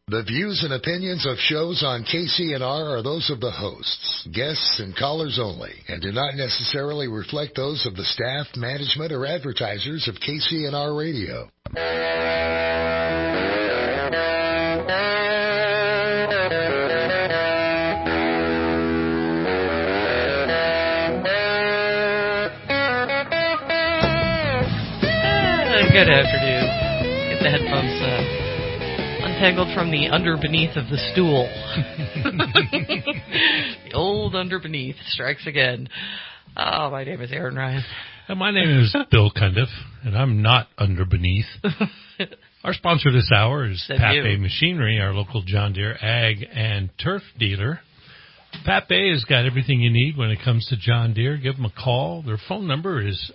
The views and opinions of shows on KCNR are those of the hosts, guests, and callers only, and do not necessarily reflect those of the staff, management, or advertisers of KCNR Radio. Good afternoon. Get the headphones untangled from the underbeneath of the stool. The old underbeneath strikes again. Oh, my name is Aaron Ryan. And my name is Bill Cundiff, and I'm not underbeneath. Our sponsor this hour is Pape Machinery, our local John Deere ag and turf dealer. Pape has got everything you need when it comes to John Deere. Give them a call. Their phone number is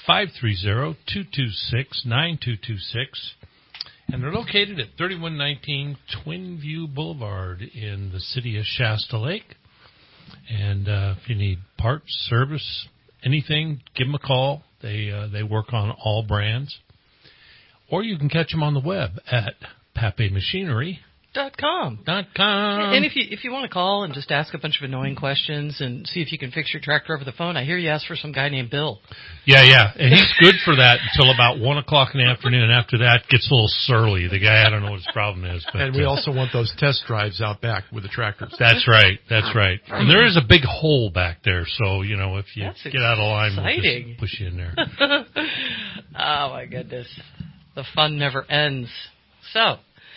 530-226-9226. And they're located at 3119 Twin View Boulevard in the city of Shasta Lake. And if you need parts, service, anything, give them a call. They work on all brands. Or you can catch them on the web at papemachinery.com. And if you want to call and just ask a bunch of annoying questions and see if you can fix your tractor over the phone, I hear you asked for some guy named Bill. Yeah. And he's good for that until about 1 o'clock in the afternoon. And after that, gets a little surly. The guy, I don't know what his problem is. But, and we also want those test drives out back with the tractors. That's right. And there is a big hole back there. So, you know, if you get out of line, we'll just push you in there. Oh, my goodness. The fun never ends. So,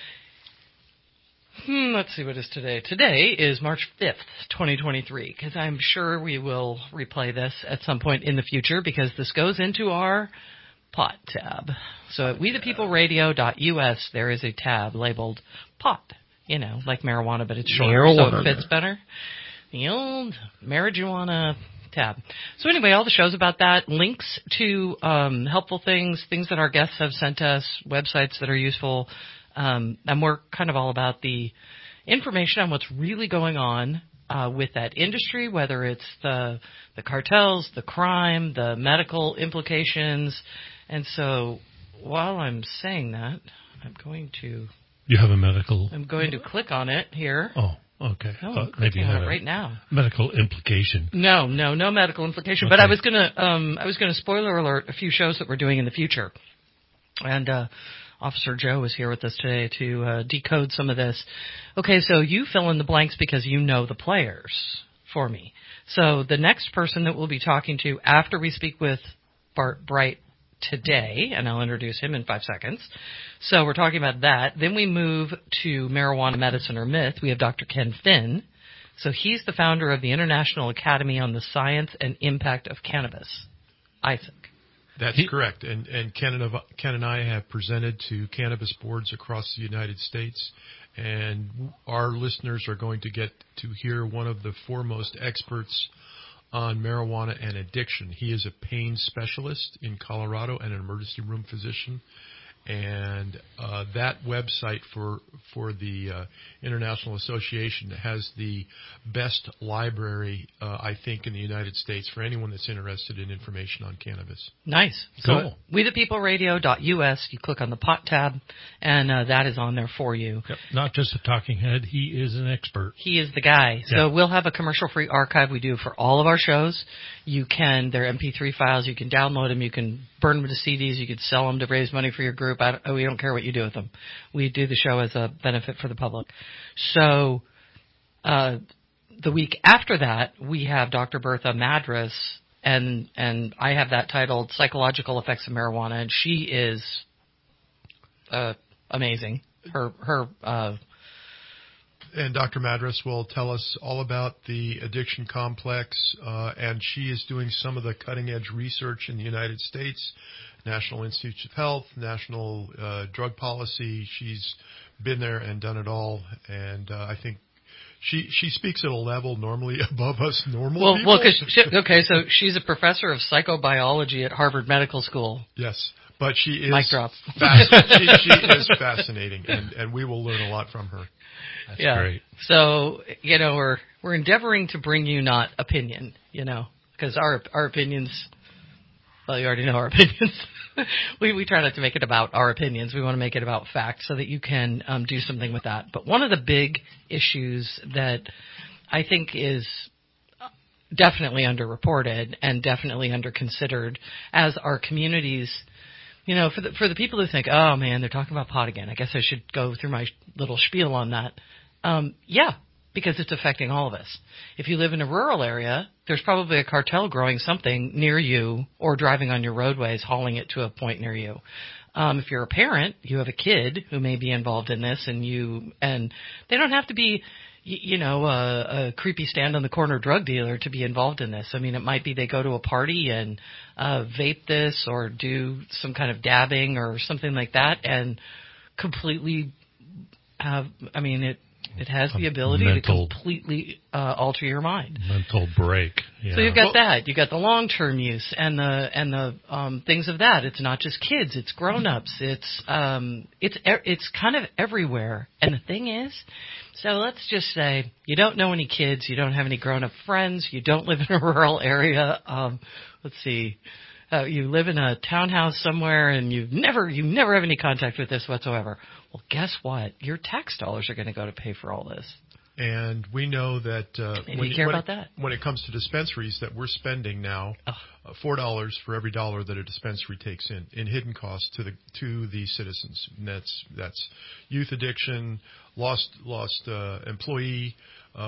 let's see what is today. Today is March 5th, 2023, because I'm sure we will replay this at some point in the future because this goes into our pot tab. So at wethepeopleradio.us, there is a tab labeled pot, you know, like marijuana, but it's shorter, so it fits better. The old marijuana tab. So anyway, all the shows about that, links to helpful things that our guests have sent us, websites that are useful. And we're kind of all about the information on what's really going on with that industry, whether it's the cartels, the crime, the medical implications. And so while I'm saying that, I'm going to... You have a medical... I'm going to click on it here. Oh, okay. I'm clicking on it right now. Medical implication. No medical implication. Okay. But I was gonna spoiler alert a few shows that we're doing in the future. And Officer Joe is here with us today to decode some of this. Okay, so you fill in the blanks because you know the players for me. So the next person that we'll be talking to after we speak with Bart Bright today, and I'll introduce him in 5 seconds. So we're talking about that. Then we move to marijuana medicine or myth. We have Dr. Ken Finn. So he's the founder of the International Academy on the Science and Impact of Cannabis. Isaac. That's correct. And Ken and I have presented to cannabis boards across the United States, and our listeners are going to get to hear one of the foremost experts on marijuana and addiction. He is a pain specialist in Colorado and an emergency room physician. And that website for the International Association has the best library, I think, in the United States for anyone that's interested in information on cannabis. Nice. Cool. So, wethepeopleradio.us, you click on the pot tab, and that is on there for you. Yep. Not just a talking head. He is an expert. He is the guy. Yeah. So we'll have a commercial-free archive we do for all of our shows. They're MP3 files. You can download them. You can burn them to CDs. You can sell them to raise money for your group. We don't care what you do with them. We do the show as a benefit for the public. So the week after that, we have Dr. Bertha Madras, and I have that titled Psychological Effects of Marijuana, and she is amazing. And Dr. Madras will tell us all about the addiction complex, and she is doing some of the cutting-edge research in the United States, National Institutes of Health, National Drug Policy. She's been there and done it all, and I think she speaks at a level normally above us normal people. So she's a professor of psychobiology at Harvard Medical School. Yes. But she is mic drop. she is fascinating, and we will learn a lot from her. That's great. So, we're endeavoring to bring you not opinion, because our opinions Well, you already know our opinions. We try not to make it about our opinions. We want to make it about facts so that you can do something with that. But one of the big issues that I think is definitely underreported and definitely underconsidered as our communities, for the people who think, oh man, they're talking about pot again. I guess I should go through my little spiel on that. Yeah, because it's affecting all of us. If you live in a rural area, there's probably a cartel growing something near you or driving on your roadways, hauling it to a point near you. If you're a parent, you have a kid who may be involved in this, and they don't have to be, a creepy stand on the corner drug dealer to be involved in this. I mean, it might be they go to a party and vape this or do some kind of dabbing or something like that and completely have, it has the ability to completely alter your mind. Mental break. Yeah. So you've got that. You've got the long-term use and the things of that. It's not just kids. It's grown-ups. It's kind of everywhere. And the thing is, so let's just say you don't know any kids. You don't have any grown-up friends. You don't live in a rural area. Let's see. You live in a townhouse somewhere and you never have any contact with this whatsoever. Well, guess what? Your tax dollars are going to go to pay for all this. And we know that when it comes to dispensaries, that we're spending now $4 for every dollar that a dispensary takes in hidden costs to the citizens. And that's youth addiction, lost employee,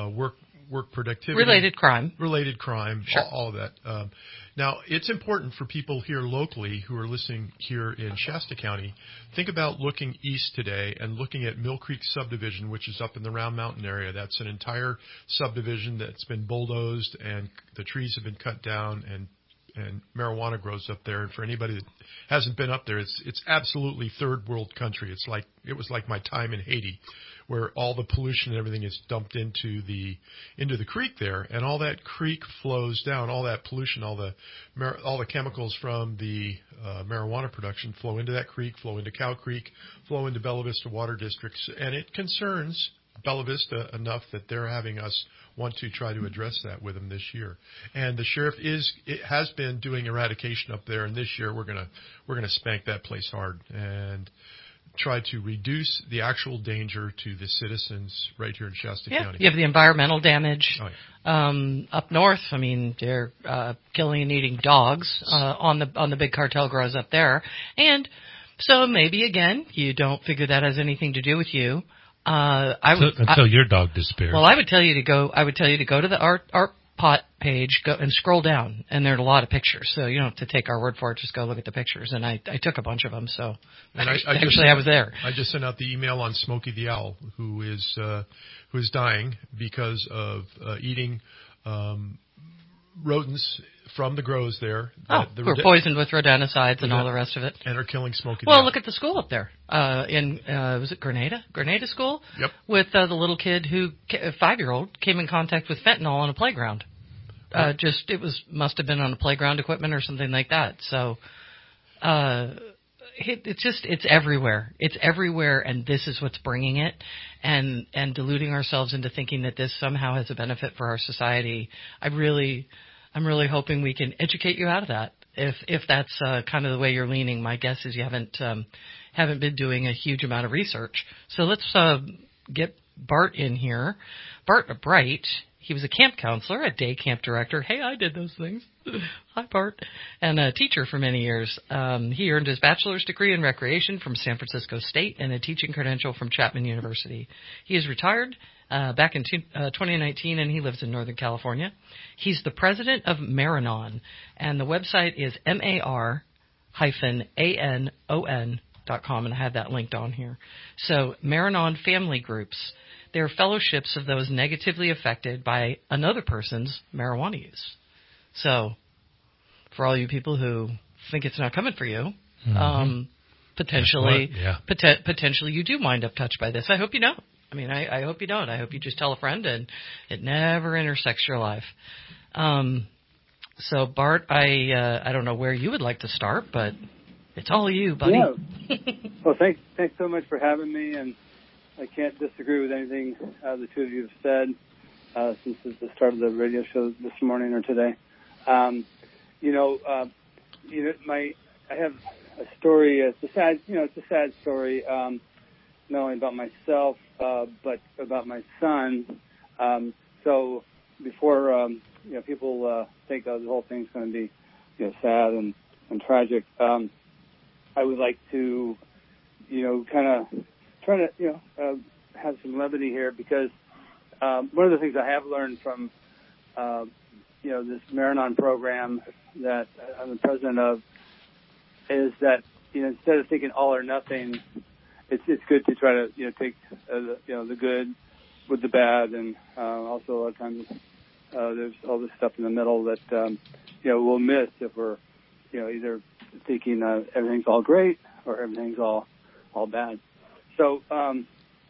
work productivity, related crime, sure. all of that. Now, it's important for people here locally who are listening here in Shasta County. Think about looking east today and looking at Mill Creek subdivision, which is up in the Round Mountain area. That's an entire subdivision that's been bulldozed and the trees have been cut down and marijuana grows up there. And for anybody that hasn't been up there, it's absolutely third world country. It was like my time in Haiti, where all the pollution and everything is dumped into the creek there, and all that creek flows down. All that pollution, all the chemicals from the marijuana production flow into that creek, flow into Cow Creek, flow into Bella Vista Water Districts, and it concerns Bella Vista enough that they're having us want to try to address that with them this year. And the sheriff has been doing eradication up there, and this year we're gonna spank that place hard and try to reduce the actual danger to the citizens right here in Shasta County. You have the environmental damage. Oh, yeah. Up north, they're killing and eating dogs on the big cartel grows up there. And so maybe, again, you don't figure that has anything to do with you. Until your dog disappears. Well, I would tell you to go to the art pot page, go and scroll down, and there are a lot of pictures. So you don't have to take our word for it. Just go look at the pictures. And I took a bunch of them. So and I was there. I just sent out the email on Smokey the Owl, who is dying because of eating rodents from the grows there. Who are poisoned with rodenticides and all the rest of it. And are killing Smokey the Well, Owl. look at the school up there. Was it Grenada? Grenada School? Yep. With the little kid a 5-year-old, came in contact with fentanyl on a playground. Must have been on a playground equipment or something like that. So, it's everywhere. It's everywhere, and this is what's bringing it. And deluding ourselves into thinking that this somehow has a benefit for our society. I'm really hoping we can educate you out of that. If that's kind of the way you're leaning, my guess is you haven't been doing a huge amount of research. So let's get Bart in here. Bart Bright. He was a camp counselor, a day camp director. Hey, I did those things. Hi, Bart. And a teacher for many years. He earned his bachelor's degree in recreation from San Francisco State and a teaching credential from Chapman University. He is retired back in 2019, and he lives in Northern California. He's the president of Maranon, and the website is mar-anon.com, and I have that linked on here. So Maranon Family Groups. They're fellowships of those negatively affected by another person's marijuana use. So, for all you people who think it's not coming for you, potentially you do wind up touched by this. I hope you don't. I hope you don't. I hope you just tell a friend and it never intersects your life. So, Bart, I don't know where you would like to start, but it's all you, buddy. Yeah. Well, thanks so much for having me, and I can't disagree with anything the two of you have said since the start of the radio show this morning or today. I have a story. It's a sad story. Not only about myself, but about my son. So before people think the whole thing's going to be sad and tragic, I would like to kind of try to have some levity here, because one of the things I have learned from this Maranon program that I'm the president of is that instead of thinking all or nothing, it's good to try to take the good with the bad, and also a lot of times there's all this stuff in the middle that we'll miss if we're either thinking everything's all great or everything's all bad. So on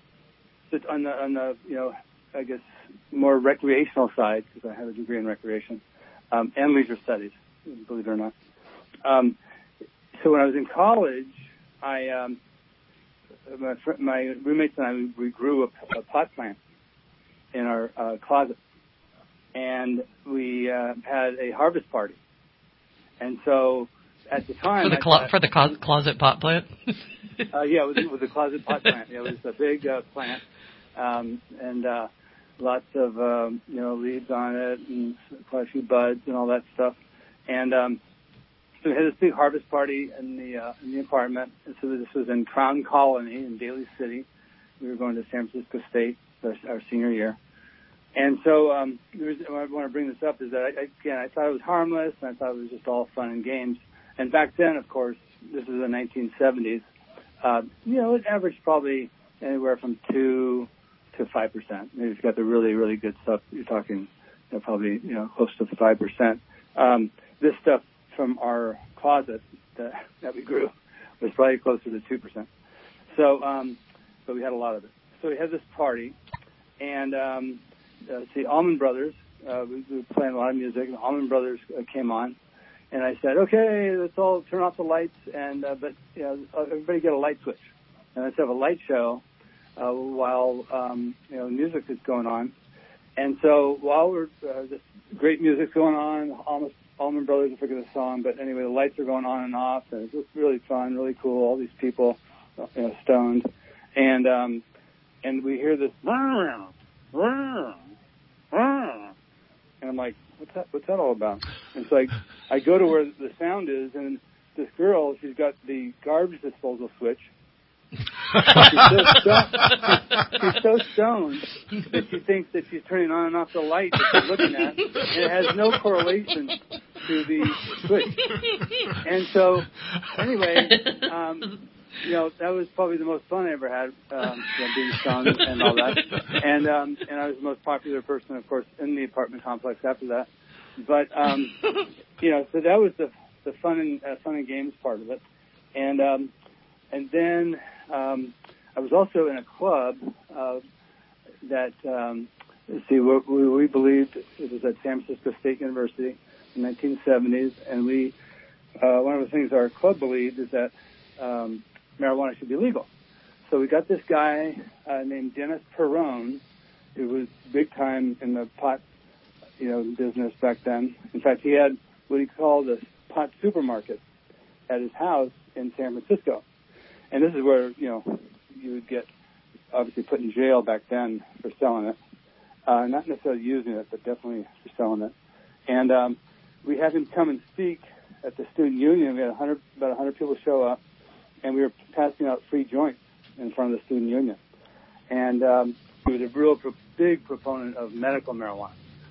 the I guess more recreational side, because I have a degree in recreation and leisure studies, believe it or not. So when I was in college, my roommates and I, we grew a pot plant in our closet, and we had a harvest party. And so at the time, for the closet pot plant. Yeah, it was a closet pot plant. It was a big plant, and lots of leaves on it, and quite a few buds and all that stuff. And so we had this big harvest party in the apartment. And so this was in Crown Colony in Daly City. We were going to San Francisco State our senior year. And so the reason I want to bring this up is that I thought it was harmless, and I thought it was just all fun and games. And back then, of course, this was the 1970s. It averaged probably anywhere from 2 to 5%. Maybe if you got the really, really good stuff, you're talking probably close to 5%. This stuff from our closet that we grew was probably closer to 2%. So we had a lot of it. So we had this party, and Allman Brothers, we were playing a lot of music, and Allman Brothers came on, and I said, okay, let's all turn off the lights, and but everybody get a light switch, and let's have a light show while music is going on. And so while this great music's going on, Allman Brothers, I forget the song, but anyway, the lights are going on and off, and it's just really fun, really cool. All these people, stoned, and we hear this, and I'm like, what's that all about? And so I go to where the sound is, and this girl, she's got the garbage disposal switch. She's so stoned that she thinks that she's turning on and off the light that she's looking at, and it has no correlation to the switch. And so, anyway, that was probably the most fun I ever had, being stoned and all that. And I was the most popular person, of course, in the apartment complex after that. But so that was the fun and games part of it. And then I was also in a club that we believed it was at San Francisco State University in the 1970s, and we one of the things our club believed is that marijuana should be legal. So we got this guy named Dennis Perrone, who was big time in the pot business back then. In fact, he had what he called a pot supermarket at his house in San Francisco. And this is where, you would get obviously put in jail back then for selling it. Not necessarily using it, but definitely for selling it. And we had him come and speak at the student union. We had about 100 people show up, and we were passing out free joints in front of the student union. And he was a real big proponent of medical marijuana.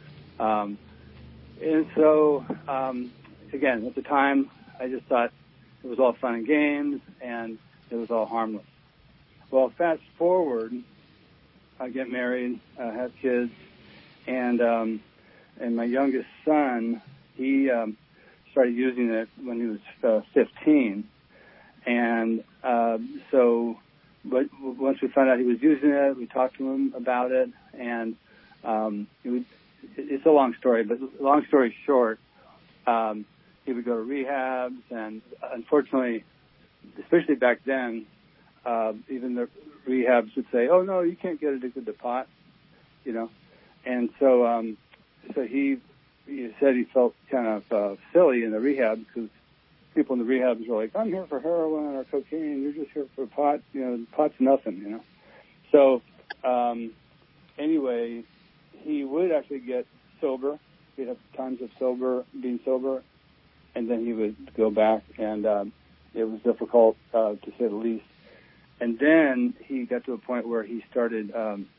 And so, again, at the time, I just thought it was all fun and games, and it was all harmless. Well, fast forward, I get married, have kids, and my youngest son, he started using it when he was 15, and so once we found out he was using it, we talked to him about it, and it's a long story, but long story short, he would go to rehabs, and unfortunately, especially back then, even the rehabs would say, "Oh no, you can't get addicted to pot," And so he said he felt kind of silly in the rehab because people in the rehabs were like, I'm here for heroin or cocaine. You're just here for pot. Pot's nothing, So anyway, he would actually get sober. He'd have times of being sober, and then he would go back, and it was difficult, to say the least. And then he got to a point where he started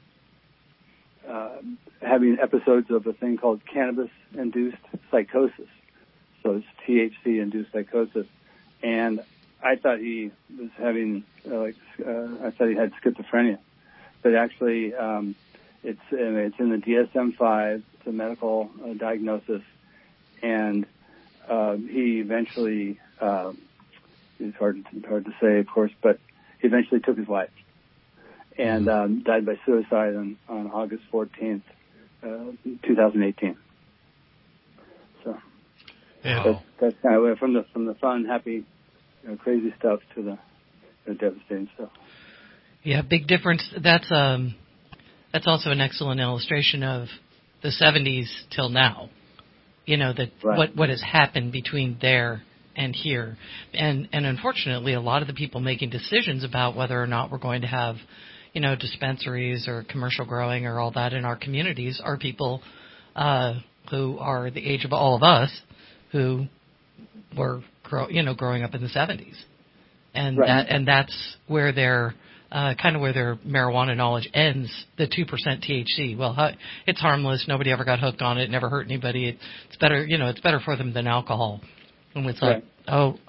having episodes of a thing called cannabis-induced psychosis. So it's THC-induced psychosis. And I thought he was having, I thought he had schizophrenia. But actually, it's in the DSM-5. It's a medical diagnosis. And he eventually, it's hard to say, of course, but he eventually took his life and died by suicide on August 14th, 2018. So that's kind of from the fun, happy, crazy stuff to the devastating stuff. Yeah, big difference. That's also an excellent illustration of the 70s till now. Right. What has happened between there and here. And unfortunately, a lot of the people making decisions about whether or not we're going to have, dispensaries or commercial growing or all that in our communities are people who are the age of all of us who were growing up in the 70s. And right. That's where their kind of where their marijuana knowledge ends, the 2% THC. Well, it's harmless. Nobody ever got hooked on it. Never hurt anybody. It's better, it's better for them than alcohol. And it's like, right.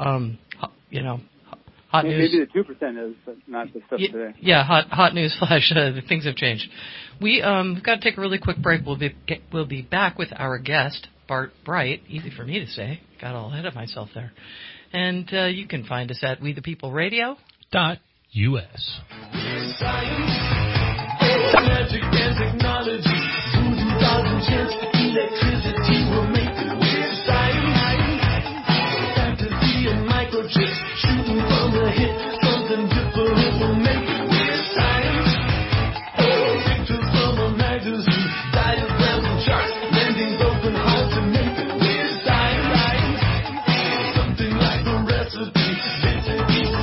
Hot news. Maybe the 2% is, but not the stuff today. Yeah, hot news flash. Things have changed. We've got to take a really quick break. We'll be back with our guest, Bart Bright. Easy for me to say. Got all ahead of myself there. And you can find us at WeThePeopleRadio.us. Magic and technology, voodoo dolls and chance, electricity will make it weird science. Fantasy and microchips, shooting from the hip, something different will make it weird science. Pictures from a magazine, diagrams and charts, mending broken hearts to make it weird science. Something like a recipe, bits and pieces.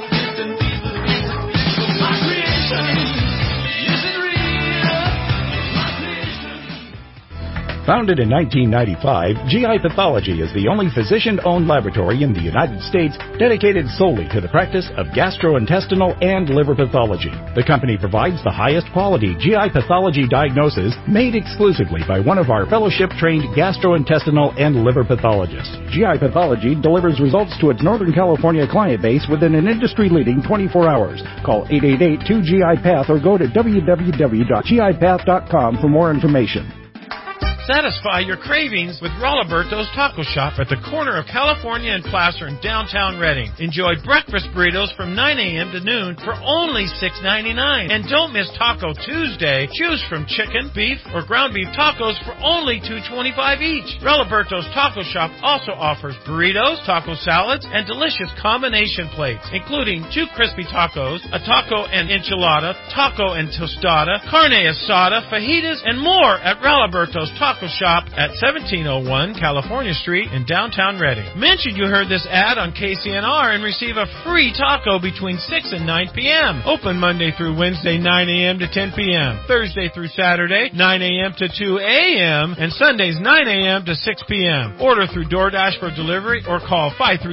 Founded in 1995, GI Pathology is the only physician-owned laboratory in the United States dedicated solely to the practice of gastrointestinal and liver pathology. The company provides the highest quality GI pathology diagnosis made exclusively by one of our fellowship-trained gastrointestinal and liver pathologists. GI Pathology delivers results to its Northern California client base within an industry-leading 24 hours. Call 888-2GI-PATH or go to www.gipath.com for more information. Satisfy your cravings with Rolliberto's Taco Shop at the corner of California and Placer in downtown Redding. Enjoy breakfast burritos from 9 a.m. to noon for only $6.99. And don't miss Taco Tuesday. Choose from chicken, beef, or ground beef tacos for only $2.25 each. Rolliberto's Taco Shop also offers burritos, taco salads, and delicious combination plates, including 2 crispy tacos, a taco and enchilada, taco and tostada, carne asada, fajitas, and more at Rolliberto's Taco Shop at 1701 California Street in downtown Redding. Mention you heard this ad on KCNR and receive a free taco between 6 and 9 p.m. Open Monday through Wednesday, 9 a.m. to 10 p.m. Thursday through Saturday, 9 a.m. to 2 a.m. and Sundays, 9 a.m. to 6 p.m. Order through DoorDash for delivery or call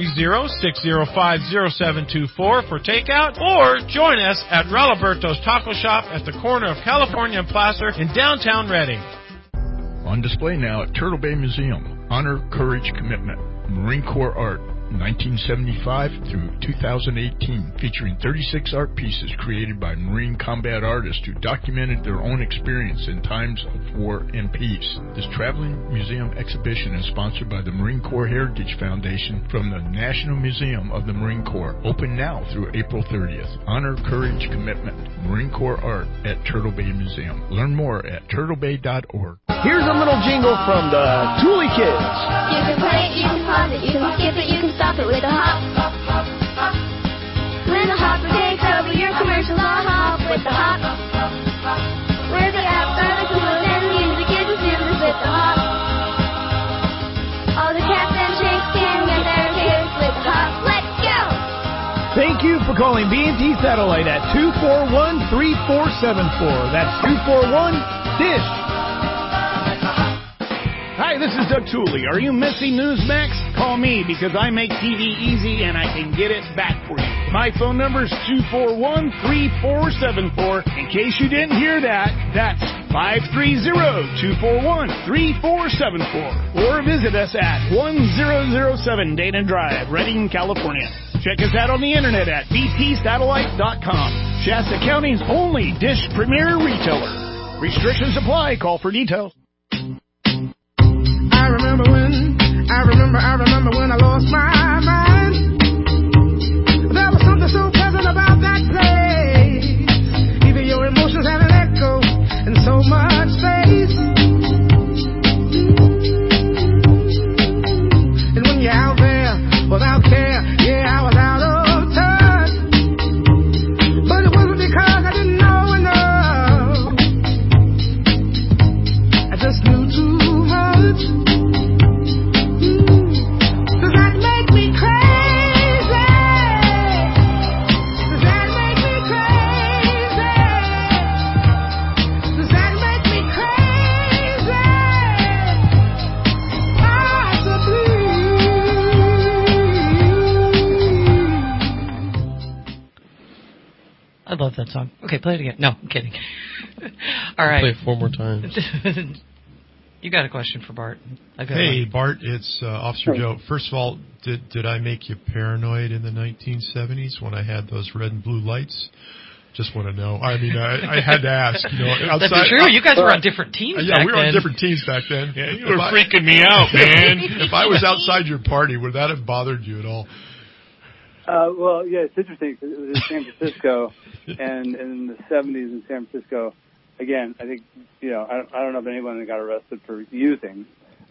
530-605-0724 for takeout, or join us at Rolliberto's Taco Shop at the corner of California and Placer in downtown Redding. On display now at Turtle Bay Museum, Honor, Courage, Commitment, Marine Corps Art, 1975 through 2018, featuring 36 art pieces created by Marine combat artists who documented their own experience in times of war and peace. This traveling museum exhibition is sponsored by the Marine Corps Heritage Foundation from the National Museum of the Marine Corps. Open now through April 30th. Honor, Courage, Commitment, Marine Corps Art at Turtle Bay Museum. Learn more at turtlebay.org. Here's a little jingle from the Thule Kids. You can play it, you can pause it, you can skip it, you can stop it with a hop. When the hopper takes over your commercials, I'll hop with the hop. Where the apps are the coolest and the music is the soothest with the hop. All the cats and chicks can get their kicks with the calling B&T Satellite at 241-3474. That's 241-DISH. Hi, this is Doug Tooley. Are you missing Newsmax? Call me because I make TV easy and I can get it back for you. My phone number is 241-3474. In case you didn't hear that, that's 530-241-3474. Or visit us at 1007 Dana Drive, Redding, California. Check us out on the internet at btsatellite.com. Shasta County's only Dish Premier retailer. Restrictions apply. Call for details. I remember when I lost my mind. There was something so pleasant about that place. Even your emotions have an echo in so much space. And when you're out there without care, yeah, I was out of touch. But it wasn't because I didn't know enough. I just knew too much. I love that song. Okay, play it again. No, I'm kidding. All right. Play it 4 more times. You got a question for Bart? Hey, Bart, it's Officer Joe. First of all, did I make you paranoid in the 1970s when I had those red and blue lights? Just want to know. I mean, I had to ask. Outside, that's true. You guys were on different teams back then. Yeah, we were on different teams back then. Yeah, you were freaking me out, man. If I was outside your party, would that have bothered you at all? Well, yeah, it's interesting. It was in San Francisco, and in the 70s in San Francisco, again, I think, I don't know of anyone that got arrested for using,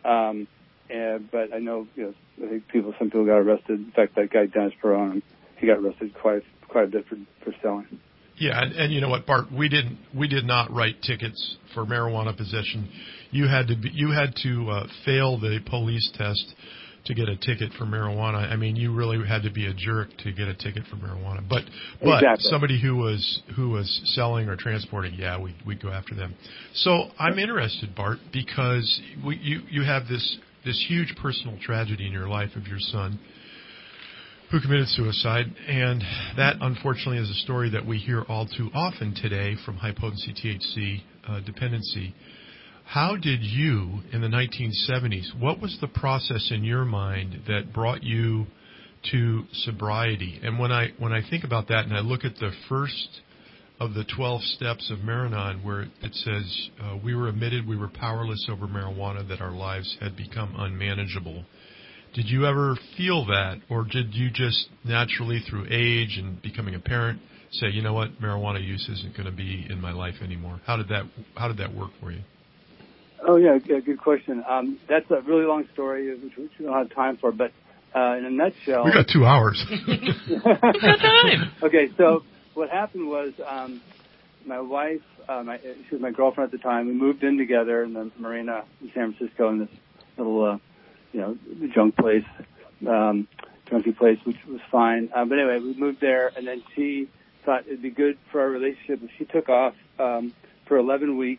but I know, I think some people got arrested. In fact, that guy, Dennis Perron, he got arrested quite a bit for selling. Yeah, and you know what, Bart? We did not write tickets for marijuana possession. You had to fail the police test to get a ticket for marijuana. I mean, you really had to be a jerk to get a ticket for marijuana. But exactly. Somebody who was selling or transporting, yeah, we'd go after them. So I'm interested, Bart, because you have this huge personal tragedy in your life of your son who committed suicide, and that unfortunately is a story that we hear all too often today from high-potency THC dependency. How did you, in the 1970s, what was the process in your mind that brought you to sobriety? And when I think about that and I look at the first of the 12 steps of Maranon, where it says, we were admitted we were powerless over marijuana, that our lives had become unmanageable. Did you ever feel that, or did you just naturally, through age and becoming a parent, say, you know what, marijuana use isn't going to be in my life anymore? How did that work for you? Oh yeah, good question. That's a really long story, which we don't have time for. But in a nutshell, we got 2 hours. We got time. Okay, so what happened was my wife, she was my girlfriend at the time. We moved in together in the marina in San Francisco in this little, junk place, junkie place, which was fine. But anyway, we moved there, and then she thought it'd be good for our relationship if she took off for 11 weeks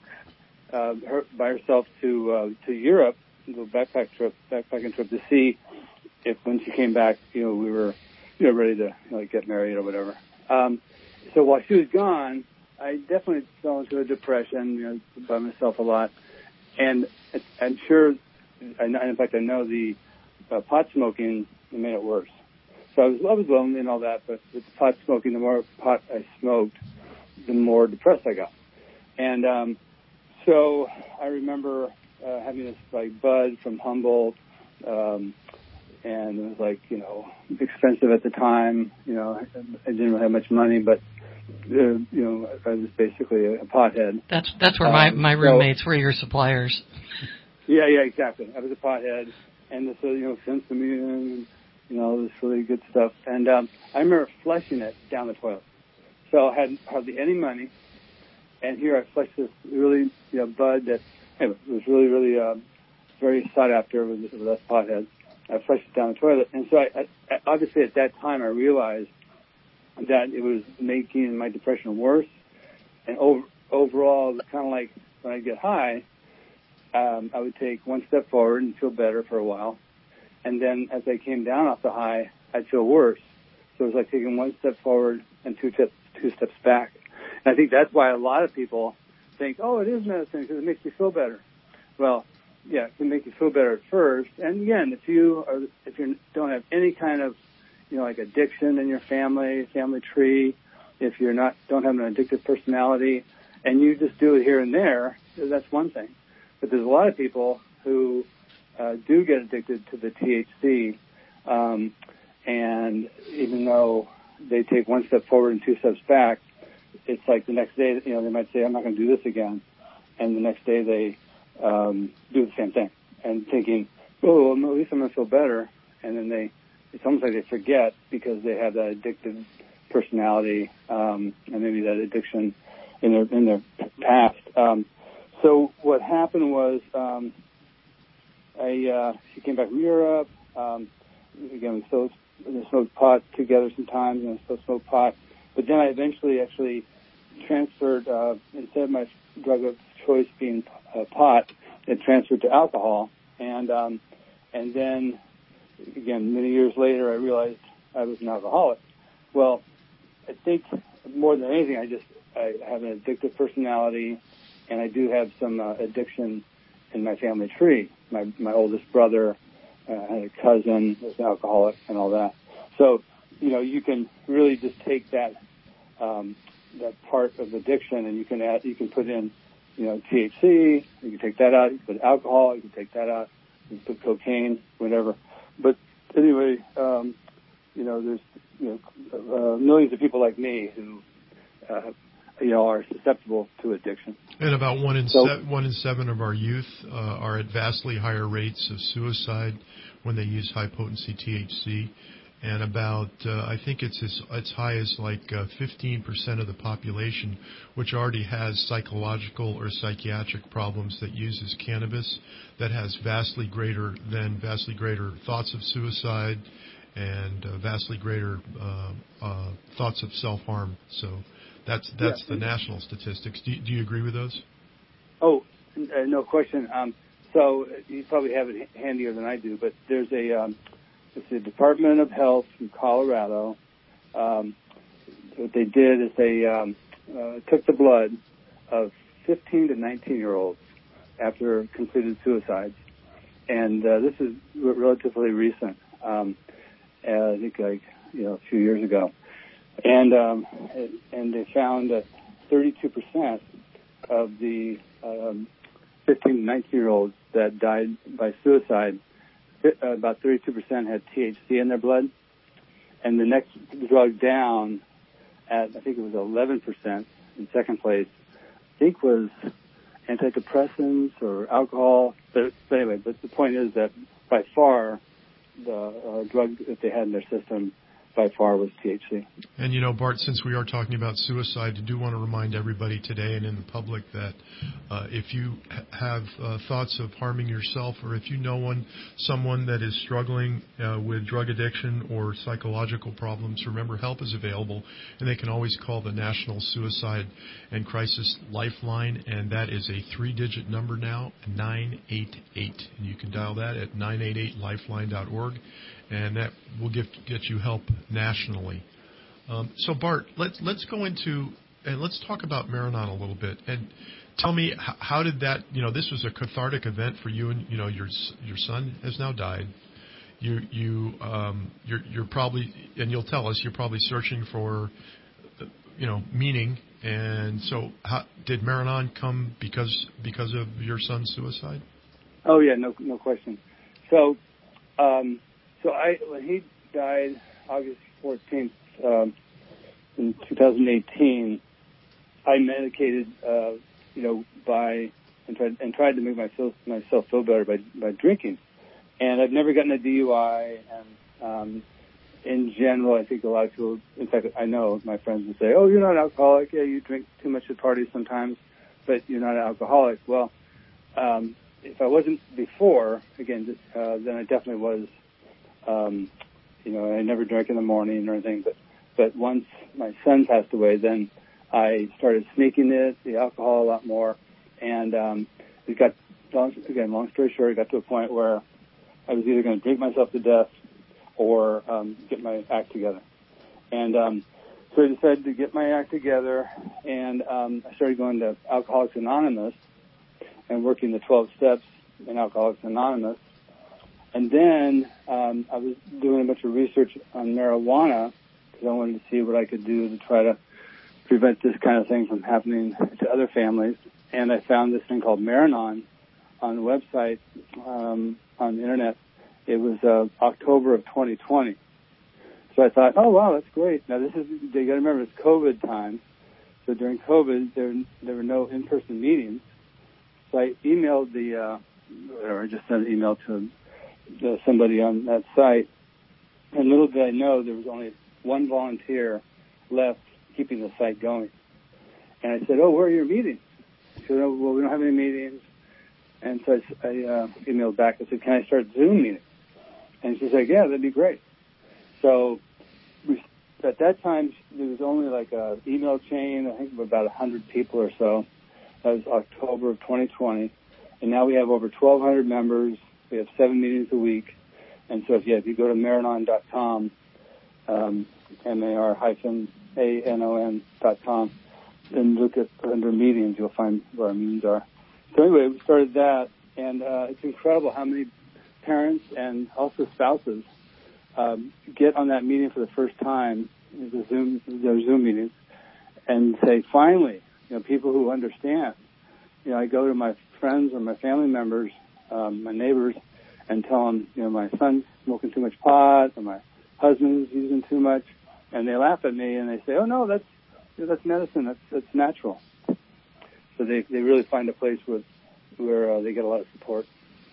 by herself to Europe, a little backpacking trip to see if when she came back, we were, ready to get married or whatever. So while she was gone, I definitely fell into a depression, by myself a lot, and I'm sure. In fact, I know the pot smoking made it worse. So I was lonely and all that, but with the pot smoking, the more pot I smoked, the more depressed I got. And so I remember having this bud from Humboldt, and it was expensive at the time. I didn't really have much money, but I was basically a pothead. That's where my roommates were your suppliers. Yeah, exactly. I was a pothead, and this, Sensimian, and all this really good stuff. And I remember flushing it down the toilet. So I had hardly any money, and here I flushed this really, bud that, anyway, it was really, really very sought after with us potheads. I flushed it down the toilet, and so I obviously at that time I realized that it was making my depression worse. And overall, it was kind of like when I get high, I would take one step forward and feel better for a while. And then as I came down off the high, I'd feel worse. So it was like taking one step forward and two steps back. And I think that's why a lot of people think, oh, it is medicine because it makes you feel better. Well, yeah, it can make you feel better at first. And again, if you don't have any kind of, like addiction in your family tree, if you're don't have an addictive personality, and you just do it here and there, that's one thing. But there's a lot of people who do get addicted to the THC, and even though they take one step forward and two steps back, it's like the next day, they might say, I'm not going to do this again. And the next day they do the same thing and thinking, oh, well, at least I'm going to feel better. And then it's almost like they forget because they have that addictive personality, and maybe that addiction in their past. So what happened was, she came back from Europe. Again, we smoked pot together sometimes, and I still smoked pot. But then I eventually actually transferred, instead of my drug of choice being pot, it transferred to alcohol. And then, again, many years later, I realized I was an alcoholic. Well, I think more than anything, I have an addictive personality, and I do have some addiction in my family tree. My oldest brother had a cousin who was an alcoholic and all that. So, you can really just take that part of addiction, and you can put in, THC. You can take that out. You can put alcohol. You can take that out. You can put cocaine, whatever. But anyway, there's millions of people like me who are susceptible to addiction. And about one in seven of our youth are at vastly higher rates of suicide when they use high potency THC. And about, I think it's as high as like 15% of the population, which already has psychological or psychiatric problems that uses cannabis, that has vastly greater thoughts of suicide and vastly greater thoughts of self-harm. So that's the national statistics. Do you agree with those? Oh, no question. So you probably have it handier than I do, but there's it's the Department of Health from Colorado. What they did is they took the blood of 15 to 19-year-olds after completed suicides. And this is relatively recent, I think like, a few years ago. And they found that 32% of the 15 to 19-year-olds that died by suicide, about 32% had THC in their blood. And the next drug down at, I think it was 11% in second place, I think was antidepressants or alcohol. But anyway, but the point is that by far the drug that they had in their system by far was THC. And Bart, since we are talking about suicide, I do want to remind everybody today and in the public that if you have thoughts of harming yourself, or if you know someone that is struggling with drug addiction or psychological problems, remember help is available, and they can always call the National Suicide and Crisis Lifeline, and that is a 3-digit number now, 988. And you can dial that at 988lifeline.org. And that will get you help nationally. So Bart, let's go into and let's talk about Maranon a little bit. And tell me, how did that? This was a cathartic event for you, and your son has now died. You're probably, and you'll tell us, you're probably searching for, meaning. And so, did Maranon come because of your son's suicide? Oh yeah, no question. So. When he died August 14th in 2018, I medicated, and tried to make myself feel better by drinking. And I've never gotten a DUI. And in general, I think a lot of people, in fact, I know my friends would say, "Oh, you're not an alcoholic. Yeah, you drink too much at parties sometimes, but you're not an alcoholic." Well, if I wasn't before, again, then I definitely was. I never drank in the morning or anything, but But once my son passed away, then I started sneaking the alcohol a lot more. And it got, long story short, it got to a point where I was either going to drink myself to death or get my act together. And so I decided to get my act together, and I started going to Alcoholics Anonymous and working the 12 steps in Alcoholics Anonymous. And then I was doing a bunch of research on marijuana because I wanted to see what I could do to try to prevent this kind of thing from happening to other families. And I found this thing called Maranon on the website, on the internet. It was October of 2020. So I thought, oh, wow, that's great. Now, you got to remember, it's COVID time. So during COVID, there were no in-person meetings. So I emailed I just sent an email to somebody on that site. And little did I know there was only one volunteer left keeping the site going. And I said, oh, where are your meetings? She said, oh, well, we don't have any meetings. And so I emailed back. I said, can I start Zoom meetings? And she said, yeah, that'd be great. So at that time, there was only like an email chain, I think of about 100 people or so. That was October of 2020. And now we have over 1,200 members. We have 7 meetings a week. And so if you go to Maranon.com, MAR-ANON.com, and look at under meetings, you'll find where our meetings are. So anyway, we started that, and it's incredible how many parents and also spouses get on that meeting for the first time, their Zoom meetings, and say, finally, people who understand. I go to my friends or my family members, my neighbors, and tell them, my son's smoking too much pot, or my husband's using too much, and they laugh at me and they say, oh no, that's medicine, that's natural. So they really find a place where they get a lot of support.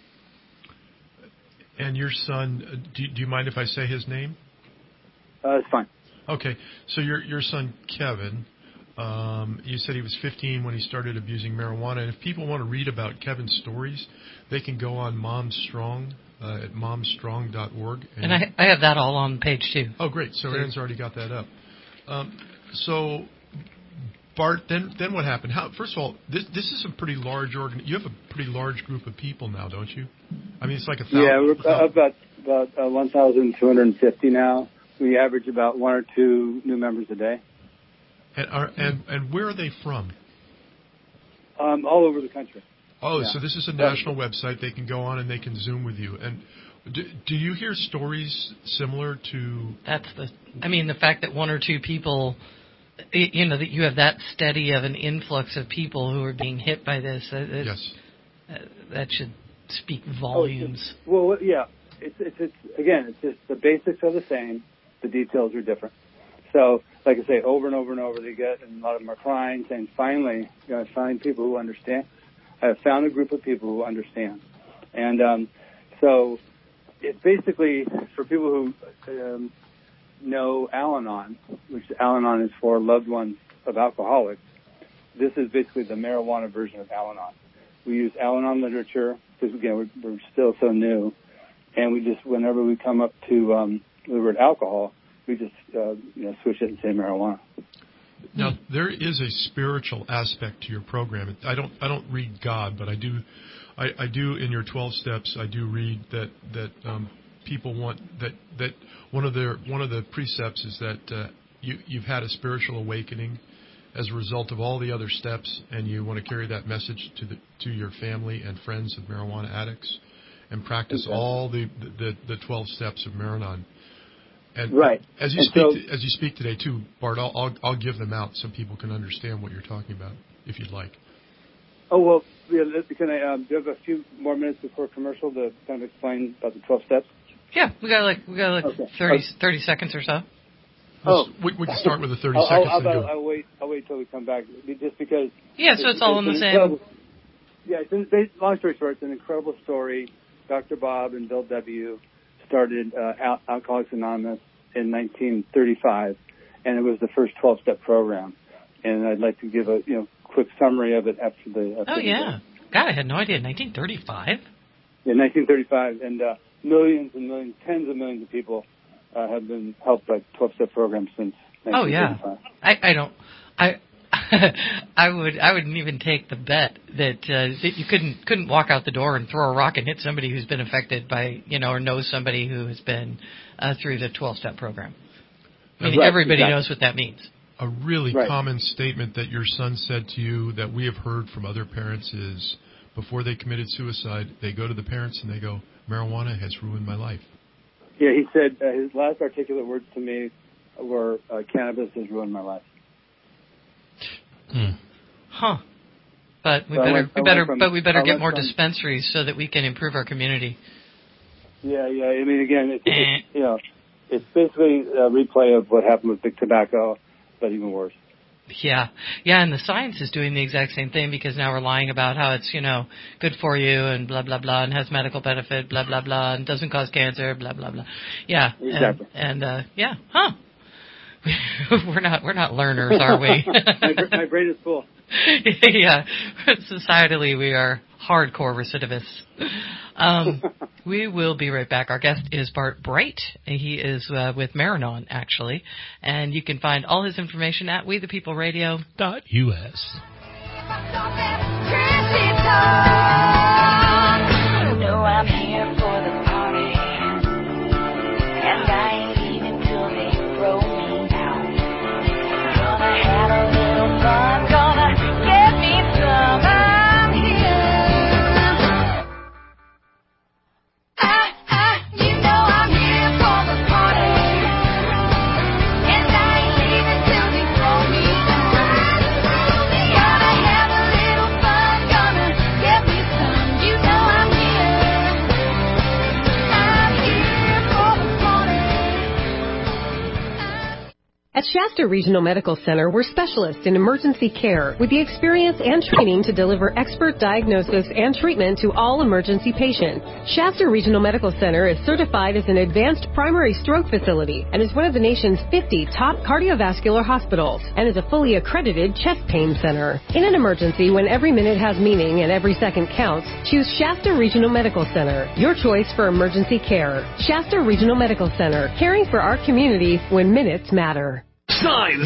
And your son, do you mind if I say his name? It's fine. Okay, so your son Kevin, you said he was 15 when he started abusing marijuana. And if people want to read about Kevin's stories, they can go on MomStrong at momstrong.org. And I have that all on page 2. Oh, great. So Aaron's already got that up. So, Bart, then what happened? First of all, this is a pretty large you have a pretty large group of people now, don't you? I mean, it's like 1,000. Yeah, we're about 1,250 now. We average about 1 or 2 new members a day. And where are they from? All over the country. Oh, yeah. So this is a national website. They can go on and they can Zoom with you. And do you hear stories similar to... the fact that 1 or 2 people, that you have that steady of an influx of people who are being hit by this. Yes. That should speak volumes. It's just the basics are the same. The details are different. So, like I say, over and over and over they get, and a lot of them are crying, saying, finally, I find people who understand. I have found a group of people who understand. And so it's basically for people who know Al-Anon, which Al-Anon is for loved ones of alcoholics. This is basically the marijuana version of Al-Anon. We use Al-Anon literature because, again, we're still so new. And we just, whenever we come up to the word alcohol, we just switch it and say marijuana. Now, there is a spiritual aspect to your program. I don't read God, but I do in your 12 steps. I do read that people want that one of the precepts is that you've had a spiritual awakening as a result of all the other steps, and you want to carry that message to your family and friends of marijuana addicts, and practice all the 12 steps of Maranon. And right. As you speak today too, Bart, I'll give them out so people can understand what you're talking about, if you'd like. Oh well, can I do you have a few more minutes before commercial to kind of explain about the 12 steps? Yeah, we got like 30 seconds or so. We can start with the 30 seconds. I'll wait till we come back, just because. Yeah, so it's all in the same. Yeah, long story short, it's an incredible story. Dr. Bob and Bill W. started Alcoholics Anonymous in 1935, and it was the first 12-step program. And I'd like to give a quick summary of it after the. God, I had no idea. 1935. Yeah, 1935, and millions and millions, tens of millions of people have been helped by 12-step programs since Oh yeah. I don't. I wouldn't even take the bet that you couldn't walk out the door and throw a rock and hit somebody who's been affected by, or knows somebody who has been through the 12-step program. I mean, everybody knows what that means. A really common statement that your son said to you that we have heard from other parents is, before they committed suicide, they go to the parents and they go, "Marijuana has ruined my life." Yeah, he said his last articulate words to me were, "Cannabis has ruined my life." Huh. But we better get more dispensaries so that we can improve our community. Yeah. I mean, again, it's basically a replay of what happened with big tobacco, but even worse. Yeah, and the science is doing the exact same thing, because now we're lying about how it's, good for you and blah, blah, blah, and has medical benefit, blah, blah, blah, and doesn't cause cancer, blah, blah, blah. Yeah. Exactly. We're not learners, are we? My brain is full. Yeah. Societally, we are hardcore recidivists. We will be right back. Our guest is Bart Bright. He is with Maranon, actually. And you can find all his information at WeThePeopleRadio.us. I'm here for the party, and I ain't leaving till they throw me down. Gonna have a little fun, gonna get me some. I'm here. I'm here for the party, and I ain't leaving till they throw me down. Gonna have a little fun, gonna get me some. I'm here. I'm here for the party. At Shasta Regional Medical Center, we're specialists in emergency care with the experience and training to deliver expert diagnosis and treatment to all emergency patients. Shasta Regional Medical Center is certified as an advanced primary stroke facility and is one of the nation's 50 top cardiovascular hospitals and is a fully accredited chest pain center. In an emergency, when every minute has meaning and every second counts, choose Shasta Regional Medical Center, your choice for emergency care. Shasta Regional Medical Center, caring for our community when minutes matter. Signs.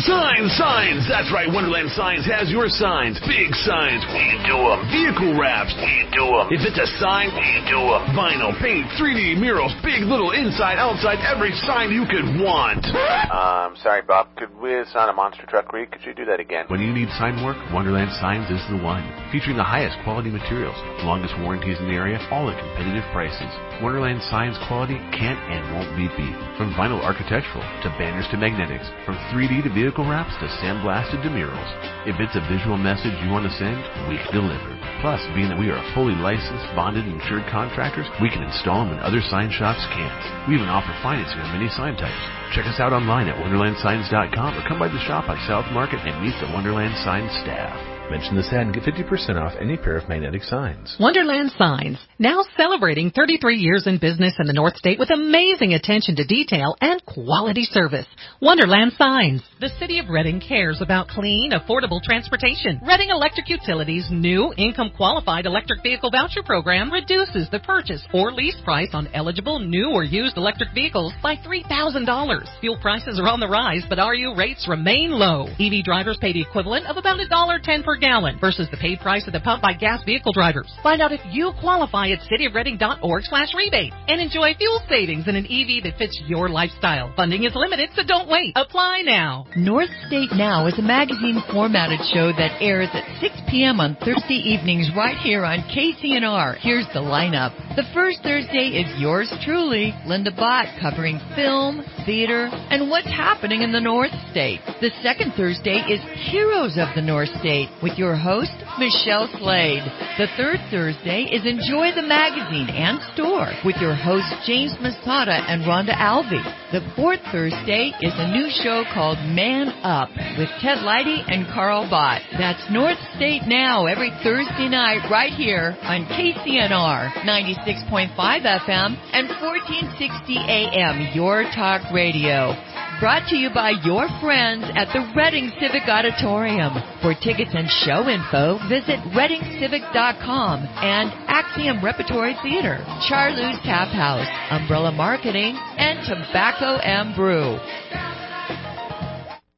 That's right, Wonderland Signs has your signs. Big signs, we do them. Vehicle wraps, we do them. If it's a sign, we do them. Vinyl, paint, 3D murals, big, little, inside, outside, every sign you could want. Sorry, Bob. Could we sign a monster truck read? Could you do that again? When you need sign work, Wonderland Signs is the one. Featuring the highest quality materials, longest warranties in the area, all at competitive prices. Wonderland Signs quality can't and won't be beat. From vinyl architectural to banners to magnetics, from 3D to vehicle wraps to sandblasted to murals. If it's a visual message you want to send, we can deliver. Plus, being that we are fully licensed, bonded, and insured contractors, we can install them when other sign shops can't. We even offer financing on many sign types. Check us out online at WonderlandSigns.com or come by the shop on South Market and meet the Wonderland Signs staff. Mention this ad and get 50% off any pair of magnetic signs. Wonderland Signs, now celebrating 33 years in business in the North State with amazing attention to detail and quality service. Wonderland Signs. The City of Reading cares about clean, affordable transportation. Reading Electric Utilities' new income-qualified electric vehicle voucher program reduces the purchase or lease price on eligible new or used electric vehicles by $3,000. Fuel prices are on the rise, but RU rates remain low. EV drivers pay the equivalent of about $1.10 per gallon versus the paid price at the pump by gas vehicle drivers. Find out if you qualify at cityofreading.org/rebate and enjoy fuel savings in an EV that fits your lifestyle. Funding is limited, so don't wait. Apply now. North State Now is a magazine formatted show that airs at 6 p.m. on Thursday evenings right here on KCNR. Here's the lineup. The first Thursday is yours truly, Linda Bott, covering film, theater, and what's happening in the North State. The second Thursday is Heroes of the North State with your host, Michelle Slade. The third Thursday is Enjoy the Magazine and Store with your hosts, James Masada and Rhonda Alvey. The fourth Thursday is a new show called Man Up with Ted Leidy and Carl Bott. That's North State Now every Thursday night right here on KCNR 96.5 FM and 1460 AM, Your Talk Radio. Brought to you by your friends at the Reading Civic Auditorium. For tickets and show info, visit ReadingCivic.com and Axiom Repertory Theater, Charlie's Tap House, Umbrella Marketing, and Tobacco M Brew.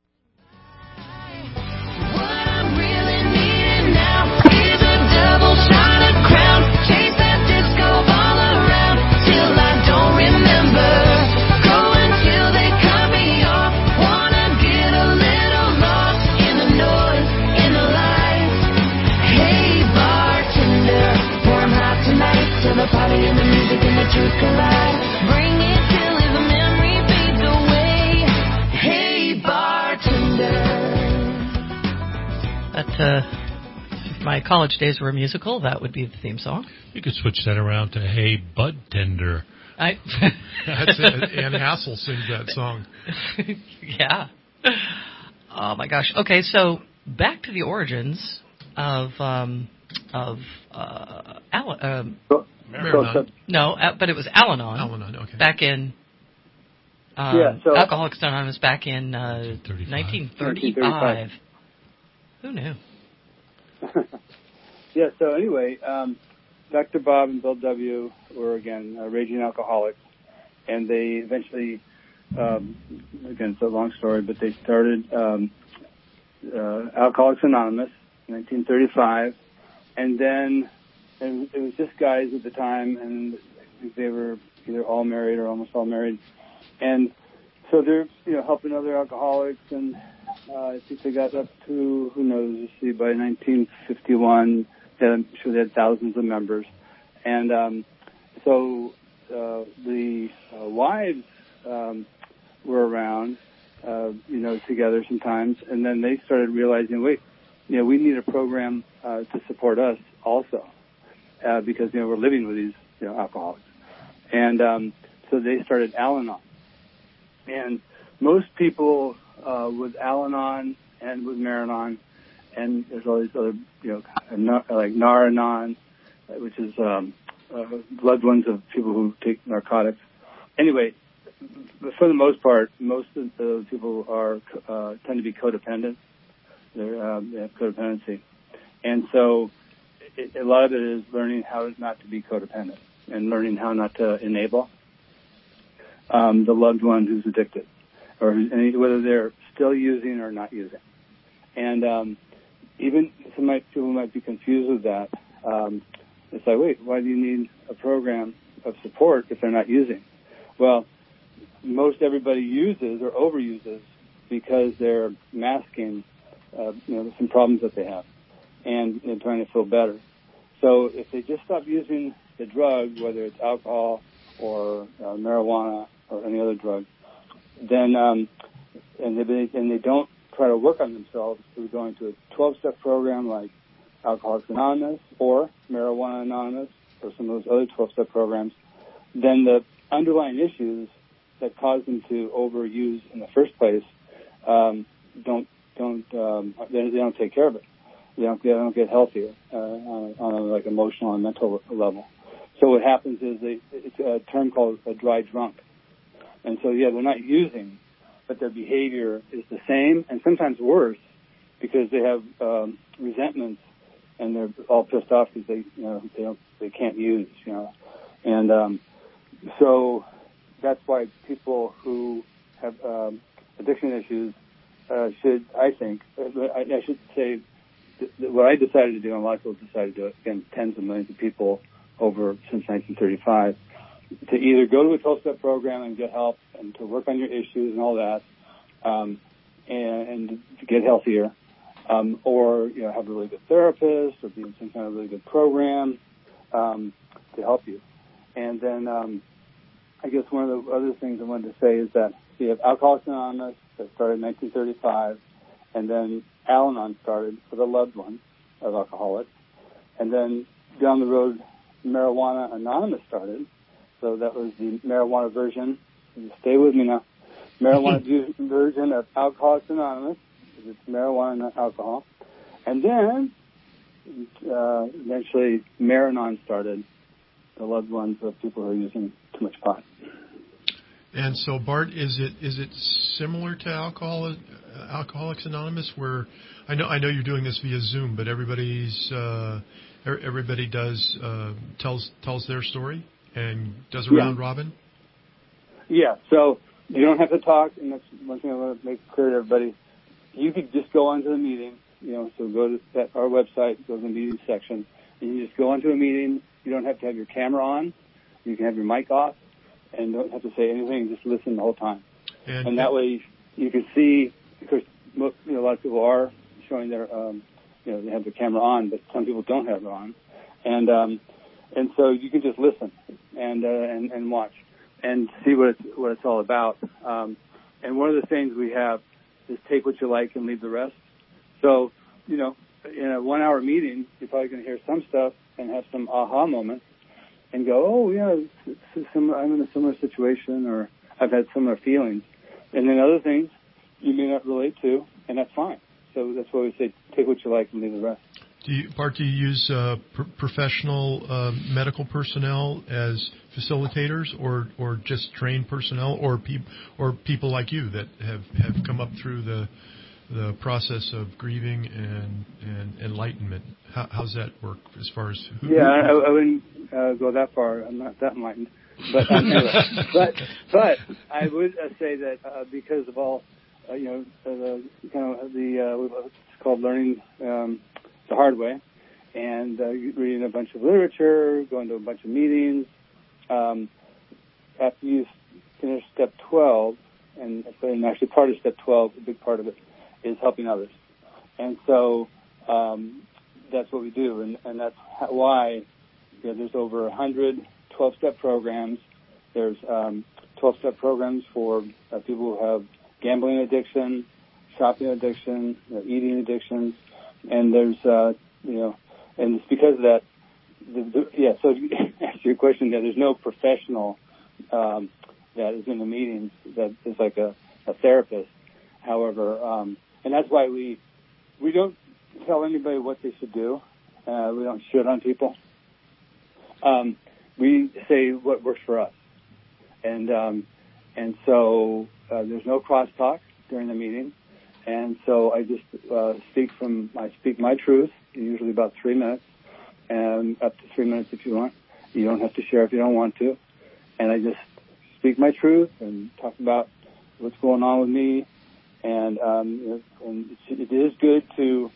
my college days were a musical, that would be the theme song. You could switch that around to "Hey Bud Tender." That's it. Ann Hassel sings that song. Yeah. Oh my gosh. Okay, so back to the origins of Marathon. No, but it was Al-Anon. Al-Anon, okay. Back in Alcoholics Anonymous back in 1935. Who knew? Yeah. So anyway, Dr. Bob and Bill W. were again raging alcoholics, and they eventually, again, it's a long story, but they started Alcoholics Anonymous in 1935, and then it was just guys at the time, and they were either all married or almost all married, and so they're helping other alcoholics, and I think they got up to, who knows, you see, by 1951, I'm sure they had thousands of members, and so the wives were around, together sometimes, and then they started realizing, wait, we need a program to support us also, because we're living with these alcoholics, and so they started Al-Anon, and most people with Al-Anon and with Marathon, and there's all these other like Nar-Anon, which is loved ones of people who take narcotics. Anyway, but for the most part, most of the people tend to be codependent. They have codependency, and so a lot of it is learning how not to be codependent and learning how not to enable the loved one who's addicted, or whether they're still using or not using. And even people might be confused with that. It's like, wait, why do you need a program of support if they're not using? Well, most everybody uses or overuses because they're masking, some problems that they have, and they're trying to feel better. So if they just stop using the drug, whether it's alcohol or marijuana or any other drug, then and they don't try to work on themselves through going to a 12-step program like Alcoholics Anonymous or Marijuana Anonymous or some of those other 12-step programs, then the underlying issues that cause them to overuse in the first place they don't take care of it. They don't get healthier on a like emotional and mental level. So what happens is it's a term called a dry drunk. And so, they're not using, but their behavior is the same and sometimes worse because they have resentments and they're all pissed off because they can't use, And so that's why people who have addiction issues should, I think, I should say, what I decided to do, and a lot of people decided to do it, again, tens of millions of people over since 1935, to either go to a 12-step program and get help and to work on your issues and all that, and to get healthier, or have a really good therapist or be in some kind of really good program to help you. And then I guess one of the other things I wanted to say is that you have Alcoholics Anonymous that started in 1935, and then Al-Anon started for the loved ones of alcoholics, and then down the road, Marijuana Anonymous started. So that was the marijuana version. Stay with me now. Marijuana version of Alcoholics Anonymous. It's marijuana, not alcohol. And then eventually Marathon started, the loved ones of people who are using too much pot. And so, Bart, is it similar to Alcoholics Anonymous, where I know you're doing this via Zoom, but everybody tells their story and does a round robin? Yeah, so you don't have to talk, and that's one thing I want to make clear to everybody. You could just go onto the meeting, so go to our website, go to the meeting section, and you just go onto a meeting. You don't have to have your camera on. You can have your mic off, and don't have to say anything, just listen the whole time. And that way you can see, because a lot of people are showing their, they have their camera on, but some people don't have it on. And so you can just listen and watch and see what it's all about. And one of the things we have is take what you like and leave the rest. So, in a 1 hour meeting, you're probably going to hear some stuff and have some aha moments and go, oh, yeah, I'm in a similar situation, or I've had similar feelings. And then other things you may not relate to, and that's fine. So that's why we say take what you like and leave the rest. Do you use professional medical personnel as facilitators, or just trained personnel, or people like you that have come up through the process of grieving and enlightenment? How's that work as far as who? Yeah, I wouldn't go that far. I'm not that enlightened, but anyway. but I would say that because of all the what's called learning the hard way, and reading a bunch of literature, going to a bunch of meetings. After you finish step 12, and actually part of step 12, a big part of it, is helping others. And so that's what we do, and that's why there's over 100 12-step programs. There's 12-step programs for people who have gambling addiction, shopping addiction, eating addictions. And there's, and it's because of that, so to answer your question, there's no professional that is in the meetings that is like a therapist. However, and that's why we don't tell anybody what they should do. We don't shit on people. We say what works for us. And so there's no crosstalk during the meeting. And so I just speak my truth, usually about 3 minutes, and up to 3 minutes if you want. You don't have to share if you don't want to. And I just speak my truth and talk about what's going on with me. And it is good to,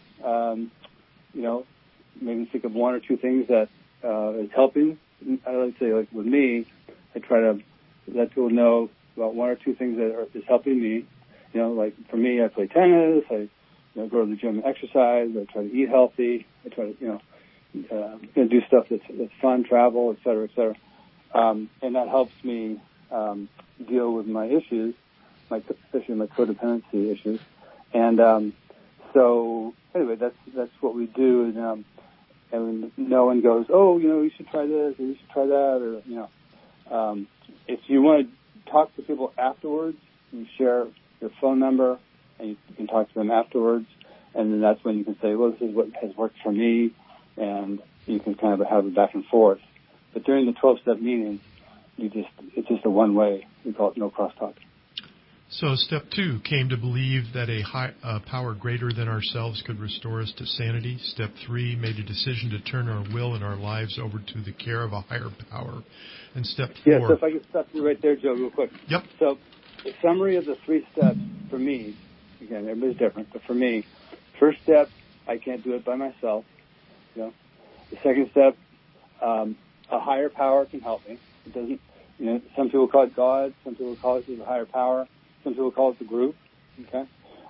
maybe think of 1 or 2 things that is helping. I like to say, like with me, I try to let people know about 1 or 2 things that is helping me. Like for me, I play tennis. I go to the gym and exercise. I try to eat healthy. I try to do stuff that's fun, travel, et cetera, et cetera. And that helps me deal with my issues, especially my codependency issues. And so anyway, that's what we do. And no one goes, oh, you should try this or you should try that, or if you want to talk to people afterwards, you share your phone number, and you can talk to them afterwards, and then that's when you can say, well, this is what has worked for me, and you can kind of have a back and forth. But during the 12-step meetings, it's just a one-way. We call it no crosstalk. So step 2 came to believe that a power greater than ourselves could restore us to sanity. Step 3 made a decision to turn our will and our lives over to the care of a higher power. And step 4... Yeah, so if I could stop you right there, Joe, real quick. Yep. So the summary of the 3 steps for me, again, everybody's different, but for me, first step, I can't do it by myself. The second step, a higher power can help me. It doesn't, some people call it God, some people call it the higher power, some people call it the group. Okay,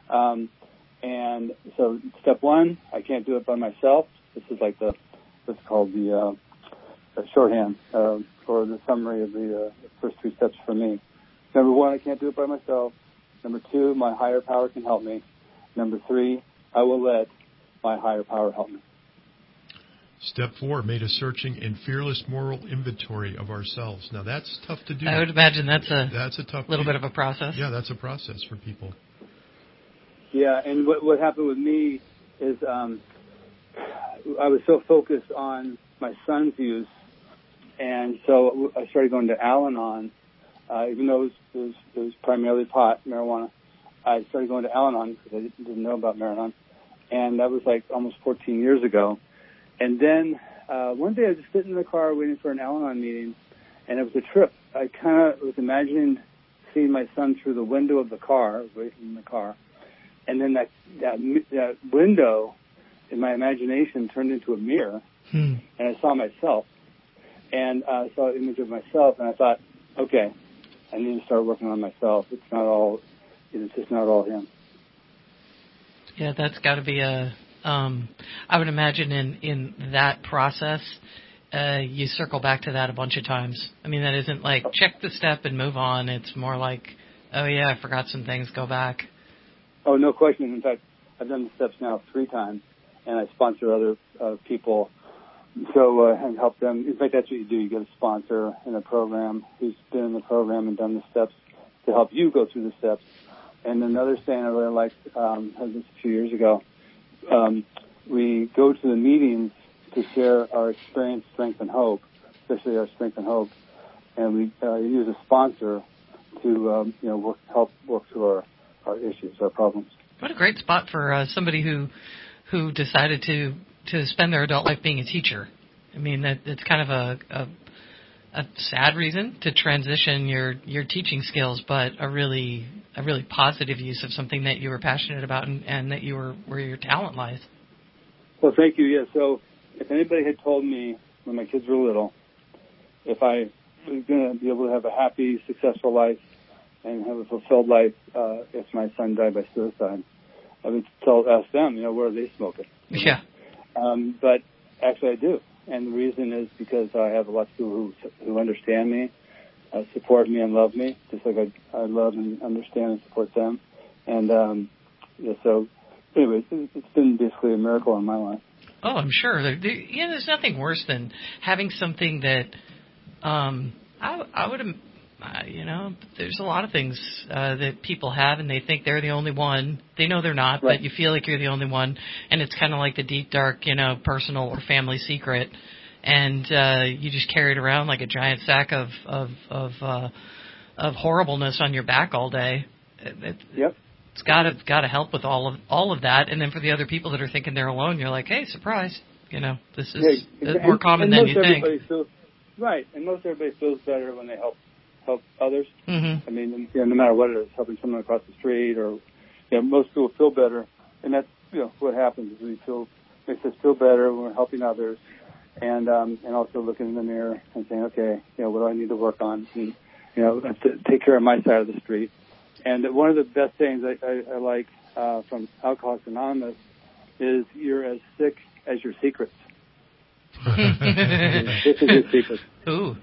and so step 1, I can't do it by myself. This is like what's called the shorthand for the summary of the first 3 steps for me. Number 1, I can't do it by myself. Number 2, my higher power can help me. Number 3, I will let my higher power help me. Step 4 made a searching and fearless moral inventory of ourselves. Now that's tough to do. I would imagine that's a tough little bit of a process. Yeah, that's a process for people. Yeah, and what happened with me is I was so focused on my son's use, and so I started going to Al-Anon. Even though it was primarily pot, marijuana, I started going to Al-Anon because I didn't know about marijuana, and that was like almost 14 years ago. And then one day I was just sitting in the car waiting for an Al-Anon meeting, and it was a trip. I kind of was imagining seeing my son through the window of the car, waiting in the car, and then that window in my imagination turned into a mirror, and I saw myself, and I saw an image of myself, and I thought, okay, I need to start working on myself. It's just not all him. Yeah, that's got to be I would imagine in that process, you circle back to that a bunch of times. I mean, that isn't like check the step and move on. It's more like, oh yeah, I forgot some things, go back. Oh, no question. In fact, I've done the steps now 3 times, and I sponsor other people. So and help them. In fact, that's what you do. You get a sponsor in a program who's been in the program and done the steps to help you go through the steps. And another saying I really liked, I heard this a few years ago. We go to the meetings to share our experience, strength, and hope, especially our strength and hope, and we use a sponsor to help work through our issues, our problems. What a great spot for somebody who decided to spend their adult life being a teacher. I mean, it's kind of a sad reason to transition your teaching skills, but a really positive use of something that you were passionate about and that you were where your talent lies. Well, thank you. Yeah. So, if anybody had told me when my kids were little, if I was going to be able to have a happy, successful life and have a fulfilled life if my son died by suicide, I would ask them, where are they smoking? Yeah. But actually I do. And the reason is because I have lots of people who understand me, support me and love me, just like I love and understand and support them. And so anyway, it's been basically a miracle in my life. Oh, I'm sure. There's nothing worse than having something that I would there's a lot of things that people have, and they think they're the only one. They know they're not, right. But you feel like you're the only one, and it's kind of like the deep, dark, personal or family secret, and you just carry it around like a giant sack of horribleness on your back all day. Yep. It's got to help with all of that, and then for the other people that are thinking they're alone, you're like, hey, surprise, this is more common than you think. Right, and most everybody feels better when they help others. Mm-hmm. I mean, no matter what it is, helping someone across the street, or most people feel better, and that's what happens. Is makes us feel better when we're helping others, and also looking in the mirror and saying, okay, what do I need to work on? And, I have to take care of my side of the street. And one of the best things I like from Alcoholics Anonymous is you're as sick as your secrets. This is your secret. Ooh.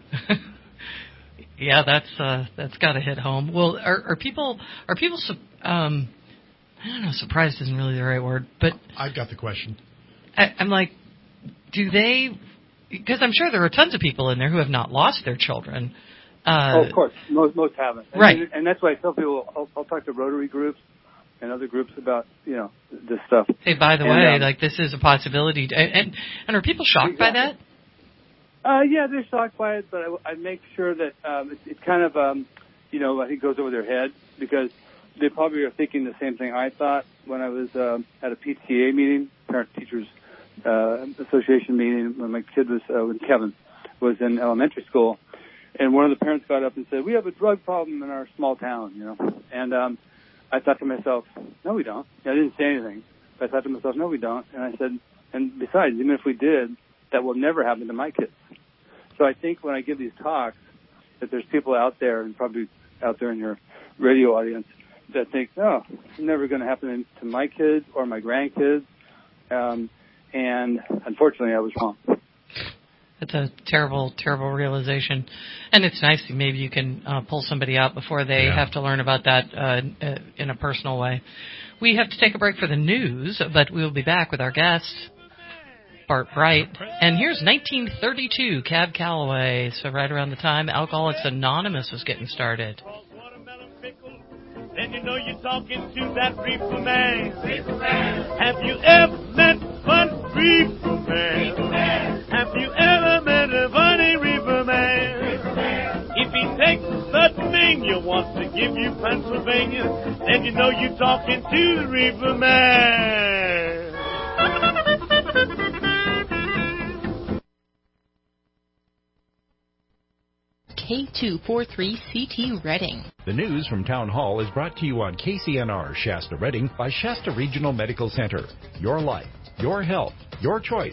Yeah, that's got to hit home. Well, are people I don't know, surprised isn't really the right word, but I've got the question. I'm like, do they? Because I'm sure there are tons of people in there who have not lost their children. Of course, most haven't. Right, and that's why I tell people I'll talk to Rotary groups and other groups about this stuff. Hey, by the way, this is a possibility, and are people shocked by that? Yeah, they're shocked by it, but I make sure that it's kind of, I think goes over their head, because they probably are thinking the same thing I thought when I was at a PTA meeting, Parent Teachers Association meeting, when my kid was, when Kevin was in elementary school. And one of the parents got up and said, we have a drug problem in our small town, And I thought to myself, no, we don't. I didn't say anything. But I thought to myself, no, we don't. And I said, and besides, even if we did, that will never happen to my kids. So I think when I give these talks, that there's people out there, and probably out there in your radio audience, that think, no, it's never going to happen to my kids or my grandkids. And unfortunately, I was wrong. It's a terrible, terrible realization. And it's nice that maybe you can pull somebody out before they have to learn about that in a personal way. We have to take a break for the news, but we'll be back with our guest, Bart Bright. And here's 1932, Cab Calloway. So right around the time Alcoholics Anonymous was getting started. And you're talking to that reefer man. Have you ever met one reefer man? Have you ever met a funny reefer man? If he takes a certain thing you want to give you Pennsylvania, then you're talking to the reefer man. K243CT Reading. The news from Town Hall is brought to you on KCNR Shasta Reading by Shasta Regional Medical Center. Your life, your health, your choice.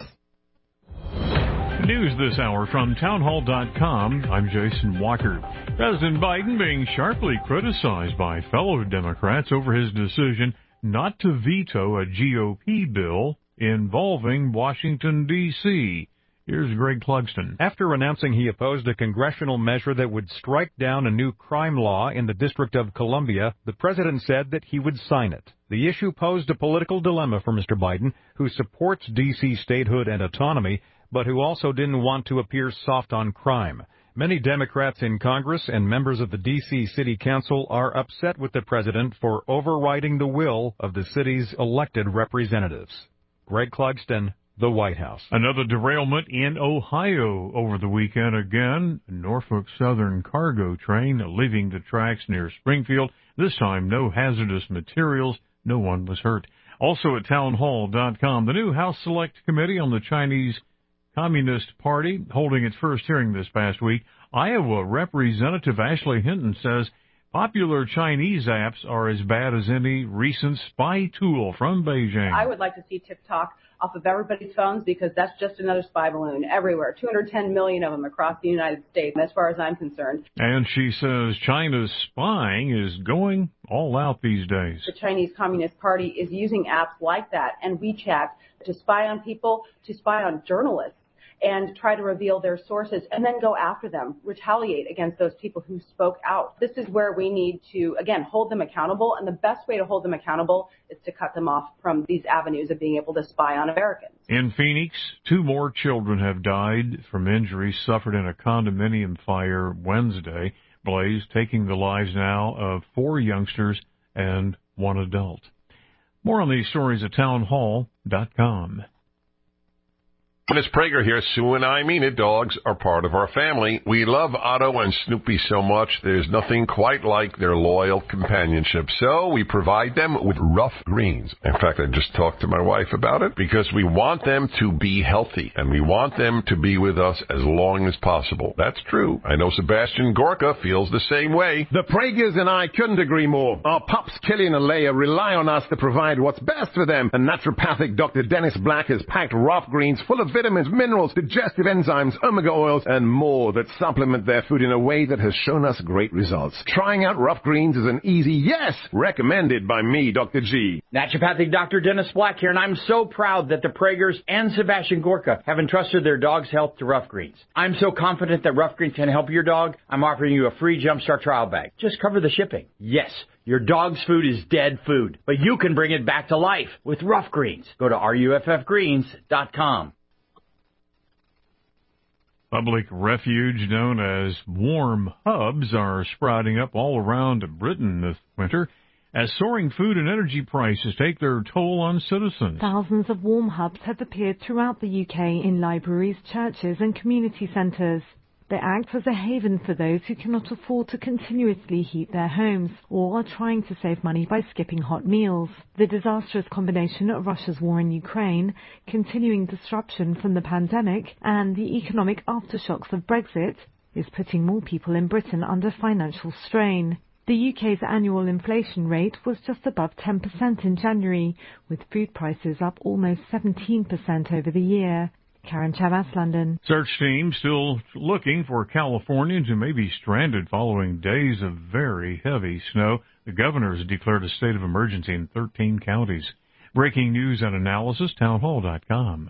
News this hour from townhall.com. I'm Jason Walker. President Biden being sharply criticized by fellow Democrats over his decision not to veto a GOP bill involving Washington, D.C. Here's Greg Clugston. After announcing he opposed a congressional measure that would strike down a new crime law in the District of Columbia, the president said that he would sign it. The issue posed a political dilemma for Mr. Biden, who supports D.C. statehood and autonomy, but who also didn't want to appear soft on crime. Many Democrats in Congress and members of the D.C. City Council are upset with the president for overriding the will of the city's elected representatives. Greg Clugston, the White House. Another derailment in Ohio over the weekend again. A Norfolk Southern cargo train leaving the tracks near Springfield. This time, no hazardous materials. No one was hurt. Also at townhall.com, the new House Select Committee on the Chinese Communist Party holding its first hearing this past week. Iowa Representative Ashley Hinton says popular Chinese apps are as bad as any recent spy tool from Beijing. I would like to see TikTok off of everybody's phones because that's just another spy balloon everywhere. 210 million of them across the United States, as far as I'm concerned. And she says China's spying is going all out these days. The Chinese Communist Party is using apps like that and WeChat to spy on people, to spy on journalists, and try to reveal their sources and then go after them, retaliate against those people who spoke out. This is where we need to, again, hold them accountable. And the best way to hold them accountable is to cut them off from these avenues of being able to spy on Americans. In Phoenix, 2 more children have died from injuries suffered in a condominium fire Wednesday. Blaze taking the lives now of 4 youngsters and 1 adult. More on these stories at townhall.com. It's Prager here. Sue and I mean it. Dogs are part of our family. We love Otto and Snoopy so much, there's nothing quite like their loyal companionship. So we provide them with Rough Greens. In fact, I just talked to my wife about it because we want them to be healthy and we want them to be with us as long as possible. That's true. I know Sebastian Gorka feels the same way. The Pragers and I couldn't agree more. Our pups, Killian and Leia, rely on us to provide what's best for them. And naturopathic Dr. Dennis Black has packed Rough Greens full of vitamins, minerals, digestive enzymes, omega oils, and more that supplement their food in a way that has shown us great results. Trying out Rough Greens is an easy yes, recommended by me, Dr. G. Naturopathic Dr. Dennis Black here, and I'm so proud that the Pragers and Sebastian Gorka have entrusted their dog's health to Rough Greens. I'm so confident that Rough Greens can help your dog, I'm offering you a free Jumpstart trial bag. Just cover the shipping. Yes, your dog's food is dead food, but you can bring it back to life with Rough Greens. Go to ruffgreens.com. Public refuge known as warm hubs are sprouting up all around Britain this winter as soaring food and energy prices take their toll on citizens. Thousands of warm hubs have appeared throughout the UK in libraries, churches and community centres. They act as a haven for those who cannot afford to continuously heat their homes or are trying to save money by skipping hot meals. The disastrous combination of Russia's war in Ukraine, continuing disruption from the pandemic and the economic aftershocks of Brexit is putting more people in Britain under financial strain. The UK's annual inflation rate was just above 10% in January, with food prices up almost 17% over the year. Karen Chavas, London. Search teams still looking for Californians who may be stranded following days of very heavy snow. The governor has declared a state of emergency in 13 counties. Breaking news and analysis, townhall.com.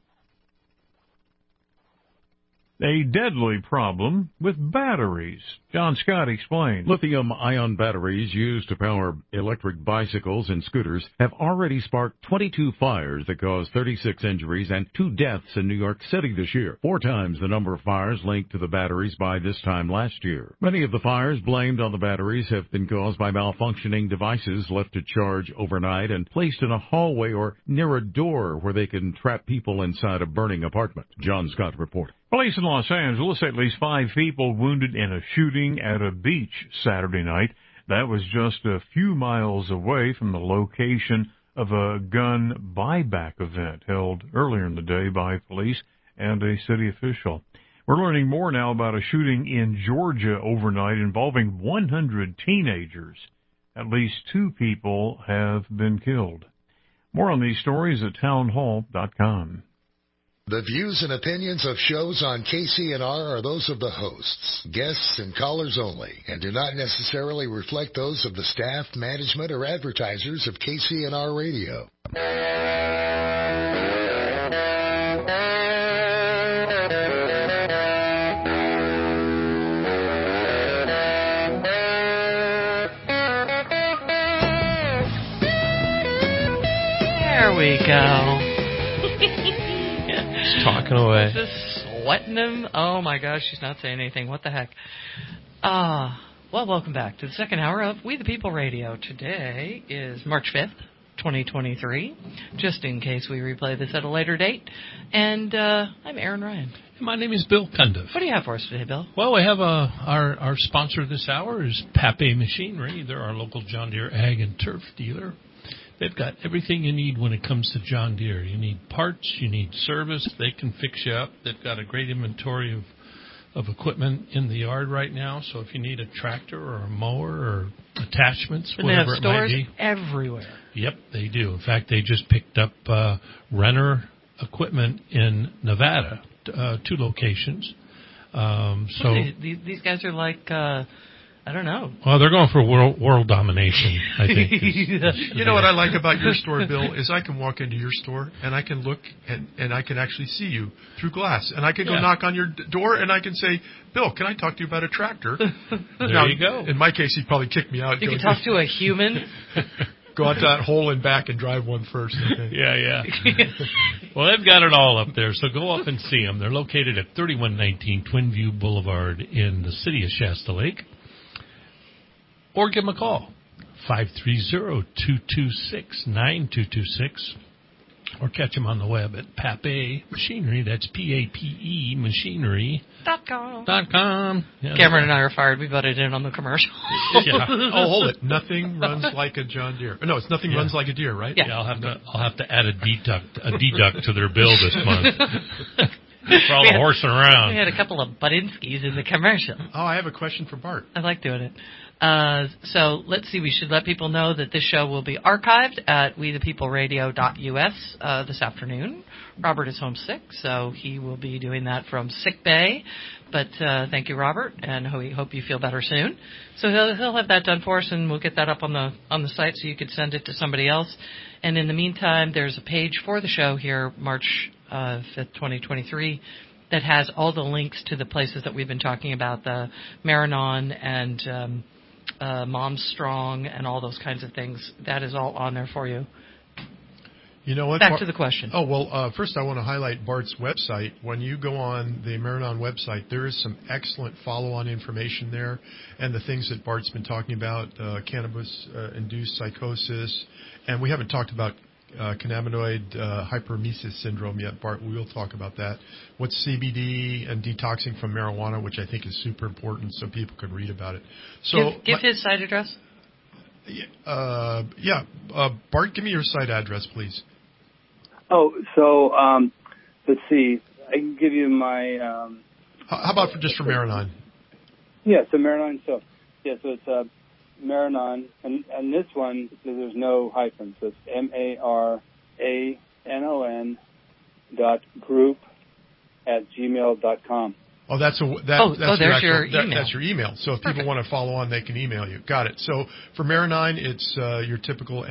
A deadly problem with batteries. John Scott explains. Lithium-ion batteries used to power electric bicycles and scooters have already sparked 22 fires that caused 36 injuries and 2 deaths in New York City this year, 4 times the number of fires linked to the batteries by this time last year. Many of the fires blamed on the batteries have been caused by malfunctioning devices left to charge overnight and placed in a hallway or near a door where they can trap people inside a burning apartment. John Scott reported. Police in Los Angeles, at least 5 people wounded in a shooting at a beach Saturday night. That was just a few miles away from the location of a gun buyback event held earlier in the day by police and a city official. We're learning more now about a shooting in Georgia overnight involving 100 teenagers. At least 2 people have been killed. More on these stories at townhall.com. The views and opinions of shows on KCNR are those of the hosts, guests, and callers only, and do not necessarily reflect those of the staff, management, or advertisers of KCNR Radio. we go. Just talking away. Just sweating him. Oh my gosh, she's not saying anything. What the heck? Well, welcome back to the second hour of We the People Radio. Today is March 5th, 2023, just in case we replay this at a later date. And I'm Aaron Ryan. My name is Bill Cundiff. What do you have for us today, Bill? Well, we have our sponsor this hour is Pape Machinery. They're our local John Deere ag and turf dealer. They've got everything you need when it comes to John Deere. You need parts, you need service. They can fix you up. They've got a great inventory of equipment in the yard right now. So if you need a tractor or a mower or attachments, and whatever they have it might be. stores everywhere. Yep, they do. In fact, they just picked up Renner equipment in Nevada, 2 locations. So these guys are like, I don't know. Well, they're going for world domination, I think. You know what I like about your store, Bill, is I can walk into your store and I can look and I can actually see you through glass. And I can go knock on your door and I can say, Bill, can I talk to you about a tractor? There you go. In my case, he'd probably kick me out. You can talk to a human. Go out that hole and back and drive one first. Okay. Yeah. Well, they've got it all up there, so go up and see them. They're located at 3119 Twinview Boulevard in the city of Shasta Lake. Or give them a call, 530-226-9226. Or catch them on the web at Pape Machinery. That's P-A-P-E Machinery.com. Yeah. Cameron and I are fired. We butted in on the commercial. Yeah. Oh, hold it. Nothing runs like a John Deere. No, it's nothing runs like a deer, right? Yeah. I'll have to add a deduct to their bill this month. For all the horsing around. We had a couple of Budinskis in the commercial. Oh, I have a question for Bart. I like doing it. So let's see. We should let people know that this show will be archived at wethepeopleradio.us this afternoon. Robert is home sick, so he will be doing that from sick bay. But thank you, Robert, and we hope you feel better soon. So he'll have that done for us, and we'll get that up on the site so you could send it to somebody else. And in the meantime, there's a page for the show here, March 5th, 2023. That has all the links to the places that we've been talking about, the Maranon and Mom Strong and all those kinds of things. That is all on there for you. You know what? Back to the question. Oh, well, first I want to highlight Bart's website. When you go on the Maranon website, there is some excellent follow-on information there, and the things that Bart's been talking about, cannabis-induced psychosis, and we haven't talked about cannabinoid hyperemesis syndrome yet, Bart. We will talk about that. What's CBD and detoxing from marijuana, which I think is super important, so people can read about it. So give his site address. Bart, give me your site address, please. Oh, so let's see. I can give you my. How about just for Maranon? Yeah, so Maranon. So it's Maranon, and this one there's no hyphen, so it's MARANON.group@gmail.com. Oh, that's your email. That's your email. So if people want to follow on, they can email you. Got it. So for Maranon, it's your typical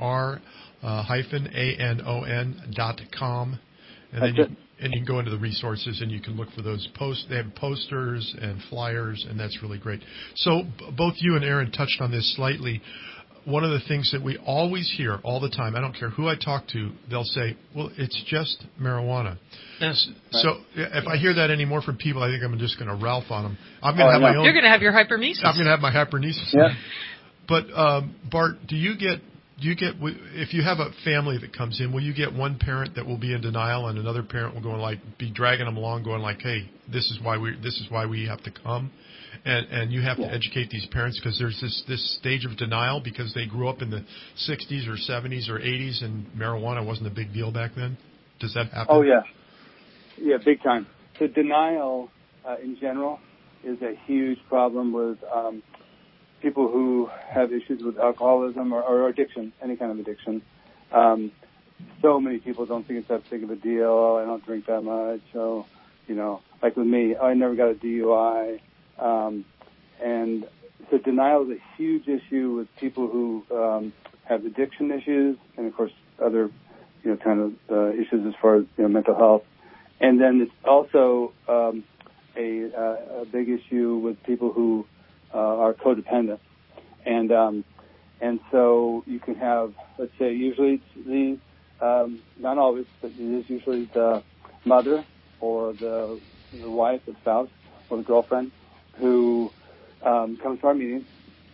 MAR-ANON.com, and then you can go into the resources and you can look for those posts. They have posters and flyers, and that's really great. So both you and Aaron touched on this slightly. One of the things that we always hear all the time, I don't care who I talk to, they'll say, well, it's just marijuana. Yes. So if I hear that anymore from people, I think I'm just going to Ralph on them. I'm going to have my own. You're going to have your hypermesis. I'm going to have my hypermesis. Yeah. But Bart, do you get if you have a family that comes in, will you get one parent that will be in denial and another parent will go be dragging them along, going like, hey, this is why we have to come, and you have to educate these parents because there's this stage of denial because they grew up in the 60s or 70s or 80s and marijuana wasn't a big deal back then. Does that happen? Oh yeah, big time. So denial in general is a huge problem with people who have issues with alcoholism or addiction, any kind of addiction. So many people don't think it's that big of a deal. Oh, I don't drink that much. So, like with me, I never got a DUI. And so denial is a huge issue with people who have addiction issues and, of course, other, kind of issues as far as mental health. And then it's also a big issue with people who are codependent. And so you can have, let's say, usually it's not always, but it is usually the mother or the wife, the spouse, or the girlfriend who comes to our meetings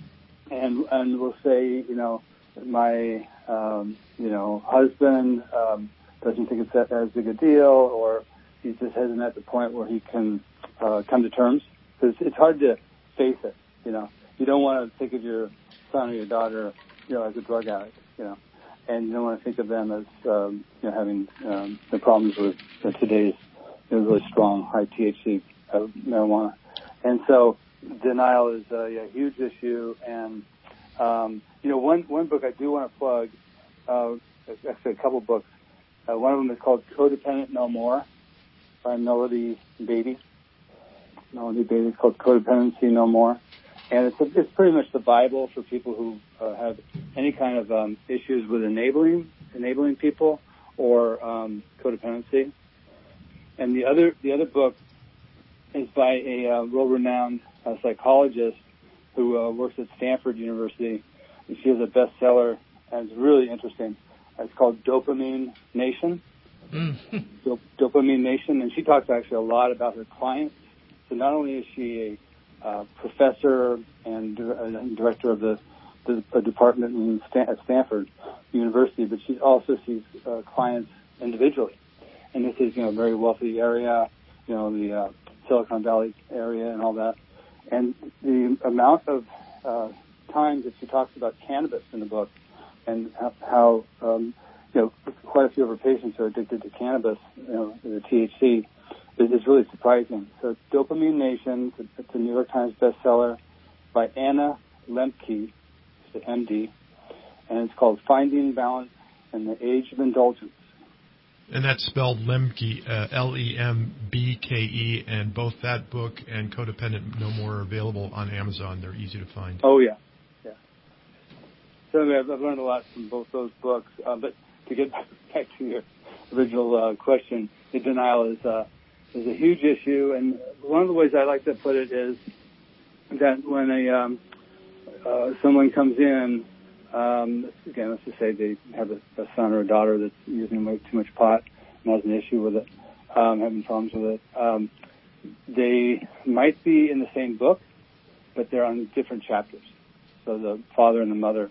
and will say, my husband doesn't think it's as big a deal, or he just hasn't at the point where he can come to terms. Because it's hard to face it, You don't want to think of your son or your daughter, as a drug addict, and you don't want to think of them as, having the problems with today's really strong, high THC marijuana. And so denial is a huge issue. And, one book I do want to plug, actually a couple books. One of them is called Codependent No More by Melody Beatty. Melody Beatty is called Codependency No More. And it's pretty much the Bible for people who have any kind of issues with enabling people or codependency. And the other book is by a world-renowned psychologist who works at Stanford University. And she has a bestseller, and it's really interesting. It's called Dopamine Nation. Dopamine Nation, and she talks actually a lot about her clients. So not only is she a professor and director of the department at Stanford University, but she also sees clients individually. And this is, a very wealthy area, the Silicon Valley area and all that. And the amount of times that she talks about cannabis in the book and how quite a few of her patients are addicted to cannabis, the THC, is really surprising. So it's Dopamine Nation. It's a New York Times bestseller by Anna Lembke, the MD, and it's called Finding Balance in the Age of Indulgence. And that's spelled Lemke, Lembke, and both that book and Codependent No More are available on Amazon. They're easy to find. Oh, yeah. So I've learned a lot from both those books. But to get back to your original question, the denial is a huge issue. And one of the ways I like to put it is that when someone comes in, again, let's just say they have a son or a daughter that's using way too much pot and has an issue with it, having problems with it. They might be in the same book, but they're on different chapters. So the father and the mother,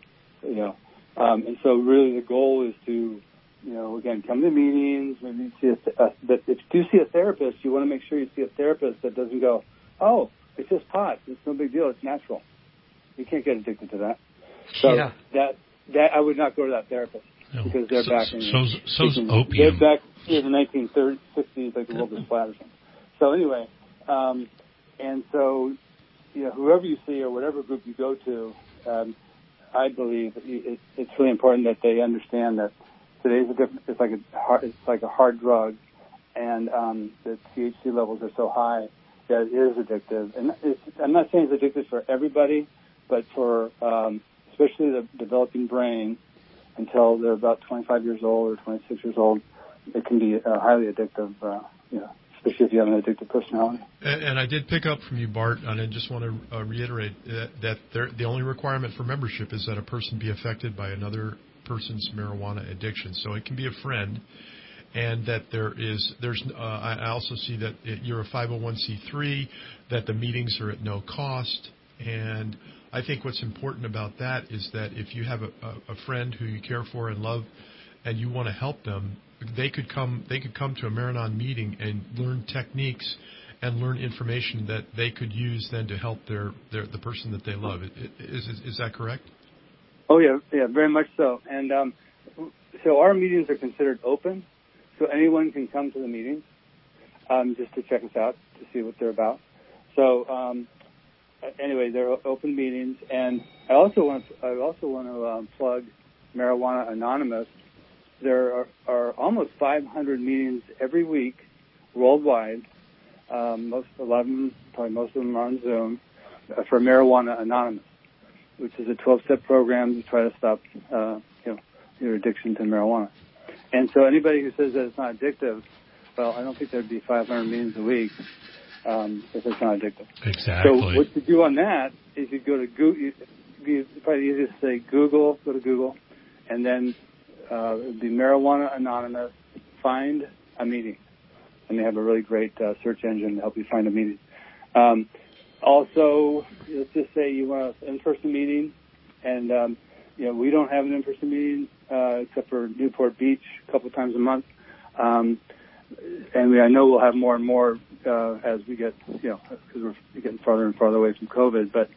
and so really the goal is to, again, come to meetings, maybe see but if you do see a therapist, you want to make sure you see a therapist that doesn't go, oh, it's just pot. It's no big deal. It's natural. You can't get addicted to that. So that I would not go to that therapist because they're back in so's opium. They're back in the 1930s, 60s, like the world was flat or something. So anyway, and so whoever you see or whatever group you go to, I believe it's really important that they understand that today's a different. It's like a hard drug, and the THC levels are so high that it is addictive. And I'm not saying it's addictive for everybody, but for especially the developing brain, until they're about 25 years old or 26 years old, it can be highly addictive, especially if you have an addictive personality. And I did pick up from you, Bart, and I just want to reiterate that the only requirement for membership is that a person be affected by another person's marijuana addiction. So it can be a friend, and that I also see that you're a 501c3, that the meetings are at no cost, and I think what's important about that is that if you have a friend who you care for and love, and you want to help them, they could come to a Maranon meeting and learn techniques and learn information that they could use then to help the person that they love. Is that correct? Oh yeah, very much so. And so our meetings are considered open, so anyone can come to the meetings just to check us out to see what they're about. So anyway, they're open meetings, and I also want to plug Marijuana Anonymous. There are almost 500 meetings every week worldwide. Most of them are on Zoom for Marijuana Anonymous, which is a 12-step program to try to stop your addiction to marijuana. And so anybody who says that it's not addictive, well, I don't think there'd be 500 meetings a week if it's not addictive. Exactly. So what you do on that is you go to Google. It's probably easiest to say Google. Go to Google, and then it would be Marijuana Anonymous, find a meeting. And they have a really great search engine to help you find a meeting. Also, let's just say you want an in-person meeting, and we don't have an in-person meeting except for Newport Beach a couple times a month. And I know we'll have more and more as we get, because we're getting farther and farther away from COVID. But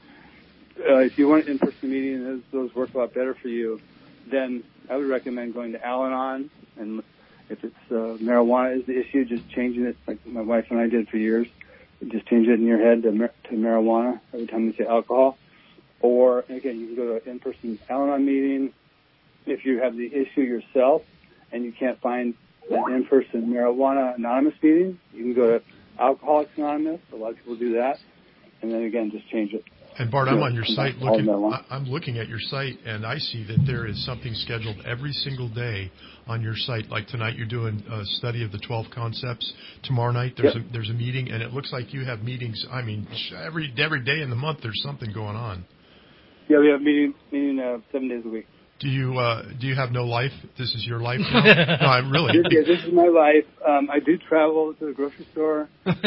if you want an in-person meeting and those work a lot better for you, then I would recommend going to Al-Anon. And if it's marijuana is the issue, just changing it like my wife and I did for years. Just change it in your head to marijuana every time you say alcohol. Or, again, you can go to an in-person Al-Anon meeting. If you have the issue yourself and you can't find an in-person Marijuana Anonymous meeting, you can go to Alcoholics Anonymous. A lot of people do that. And then, again, just change it. And Bart, I'm on your site I'm looking at your site, and I see that there is something scheduled every single day on your site. Like tonight, you're doing a study of the 12 concepts. Tomorrow night, there's a meeting, and it looks like you have meetings. I mean, every day in the month, there's something going on. Yeah, we have a meeting 7 days a week. Do you have no life? This is your life now? No, I really. This is my life. I do travel to the grocery store,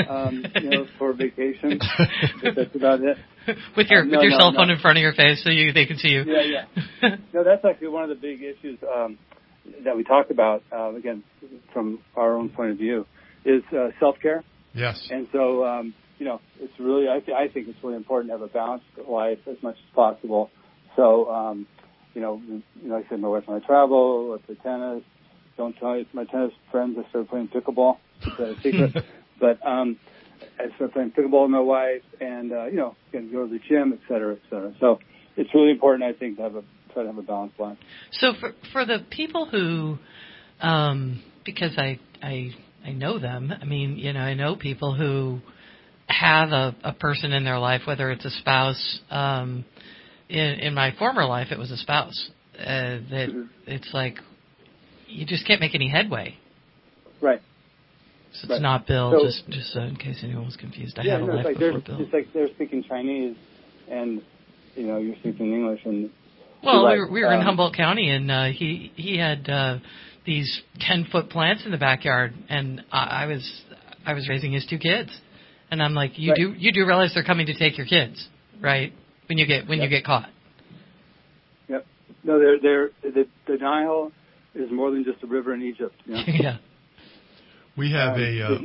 for vacation. That's about it. With your cell phone in front of your face so they can see you. Yeah. No, that's actually one of the big issues that we talk about, again, from our own point of view, is self-care. Yes. And so, it's really, I think it's really important to have a balanced life as much as possible. So, like I said, my wife and I travel, I play tennis. Don't tell my tennis friends I started playing pickleball. It's a secret. But I started playing pickleball with my wife and, can go to the gym, et cetera, et cetera. So it's really important, I think, to try to have a balanced life. So for the people who, because I know them, I mean, I know people who have a person in their life, whether it's a spouse. In my former life, it was a spouse. That it's like you just can't make any headway. Right. So it's not Bill. So, just in case anyone was confused, I had a life before Bill. It's like they're speaking Chinese, and you're speaking English, and we were in Humboldt County, and he had these 10-foot plants in the backyard, and I was raising his 2 kids, and I'm like, you do realize they're coming to take your kids, right? When you get caught. Yep. No, the Nile is more than just a river in Egypt. Yeah. We have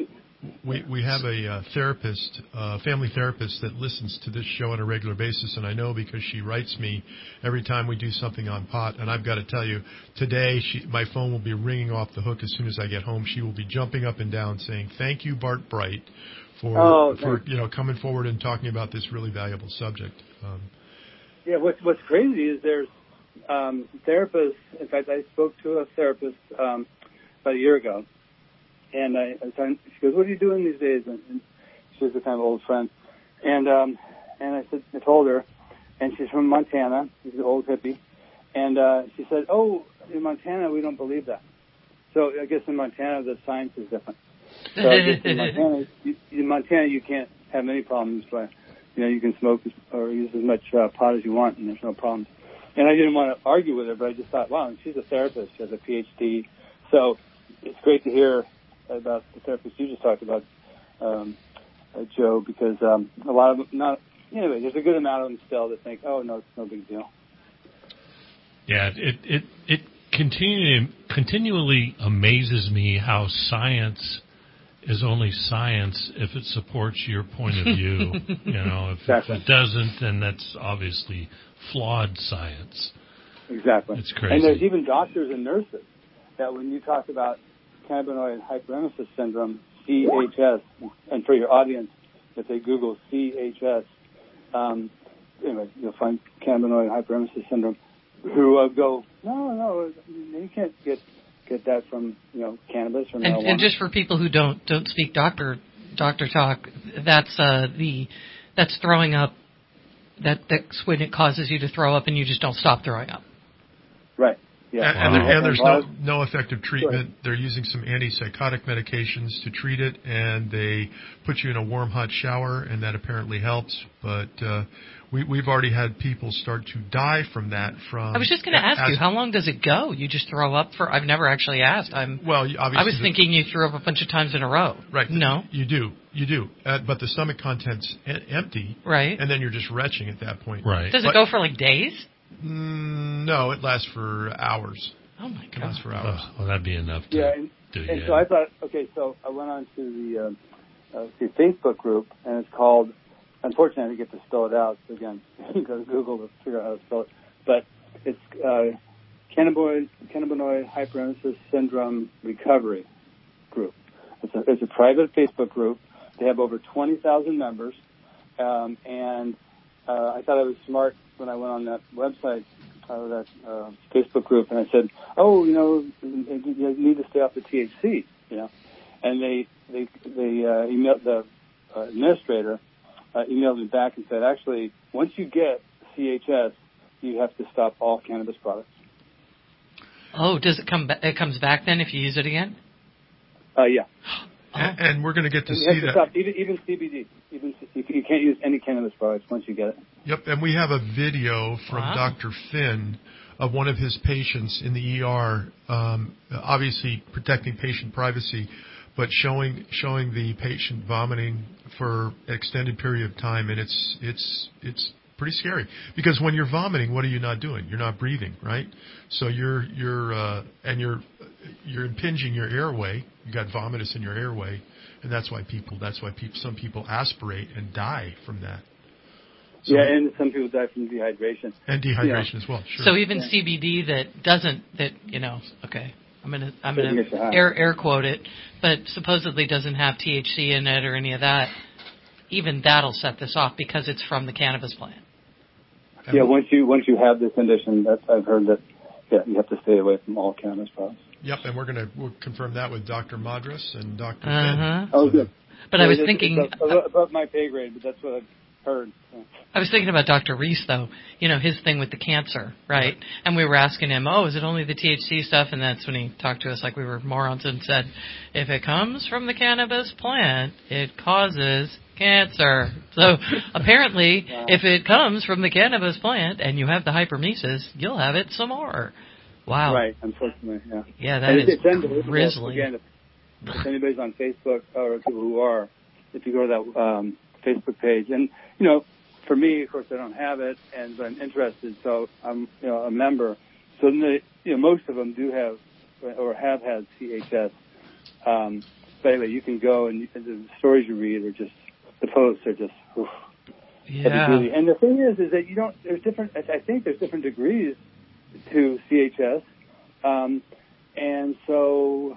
we have a therapist, family therapist that listens to this show on a regular basis, and I know because she writes me every time we do something on pot. And I've got to tell you, today my phone will be ringing off the hook as soon as I get home. She will be jumping up and down saying, "Thank you, Bart Bright, for coming forward and talking about this really valuable subject." What's crazy is there's therapists. In fact, I spoke to a therapist about a year ago, and she goes, "What are you doing these days?" And she was a kind of old friend, and I told her, and she's from Montana. She's an old hippie, and she said, "Oh, in Montana we don't believe that." So I guess in Montana the science is different. So I guess in Montana you can't have any problems by. You can smoke or use as much pot as you want, and there's no problems. And I didn't want to argue with her, but I just thought, wow, she's a therapist. She has a PhD. So it's great to hear about the therapist you just talked about, Joe, because a lot of them, there's a good amount of them still that think, oh, no, it's no big deal. Yeah, it continually amazes me how science is only science if it supports your point of view. If it doesn't, then that's obviously flawed science. Exactly. It's crazy. And there's even doctors and nurses that when you talk about cannabinoid hyperemesis syndrome, CHS, and for your audience, if they Google CHS, you'll find cannabinoid hyperemesis syndrome, who go, no, you can't get that from cannabis or marijuana. And just for people who don't speak doctor talk, that's throwing up. That's when it causes you to throw up, and you just don't stop throwing up. Right. Yeah. And there's no effective treatment. They're using some antipsychotic medications to treat it, and they put you in a warm, hot shower, and that apparently helps. But we've already had people start to die from that. I was just going to ask you, how long does it go? You just throw up for? I've never actually asked. I was thinking you threw up a bunch of times in a row. Right. No. You do. But the stomach content's empty. Right. And then you're just retching at that point. Right. Does it go for like days? No, it lasts for hours. Oh my God. It lasts for hours. Well, that'd be enough to do. And so I thought, okay, so I went on to the Facebook group, and it's called, unfortunately I didn't get to spell it out, so again, you go to Google to figure out how to spell it, but it's Cannabinoid Hyperemesis Syndrome Recovery Group. It's a private Facebook group. They have over 20,000 members, and I thought I was smart when I went on that website, that Facebook group, and I said, you need to stay off the THC, and they emailed the administrator, emailed me back and said, actually, once you get CHS, you have to stop all cannabis products. Oh, does it come? It comes back then if you use it again? Yeah. And we're going to get to you see have to that. Stop, even CBD. You can't use any cannabis products once you get it. Yep, and we have a video from Dr. Finn of one of his patients in the ER, obviously protecting patient privacy, but showing the patient vomiting for an extended period of time, and it's pretty scary because when you're vomiting, what are you not doing? You're not breathing, right? So you're impinging your airway. You got vomitus in your airway, and that's why some people aspirate and die from that. So, and some people die from dehydration. And dehydration as well. Sure. So even CBD okay, I'm gonna air quote it, but supposedly doesn't have THC in it or any of that. Even that'll set this off because it's from the cannabis plant. Yeah, once you have this condition, I've heard that you have to stay away from all cannabis products. Yep, and we'll confirm that with Dr. Madras and Dr. Finn. Oh, good. But I was thinking it's above my pay grade, but that's what I've heard. So. I was thinking about Dr. Reese, though. His thing with the cancer, right? And we were asking him, is it only the THC stuff? And that's when he talked to us like we were morons and said, if it comes from the cannabis plant, it causes cancer. So apparently, if it comes from the cannabis plant and you have the hypermesis, you'll have it some more. Wow. Right, unfortunately, yeah. Yeah, that is grisly. Again, if anybody's on Facebook or people who are, if you go to that Facebook page, and for me, of course, I don't have it, but I'm interested, so I'm a member. So most of them do have or have had CHS. But anyway, you can go and the stories you read are just the posts are just. Oof, yeah. And the thing is that you don't. There's different. I think there's different degrees to CHS, and so.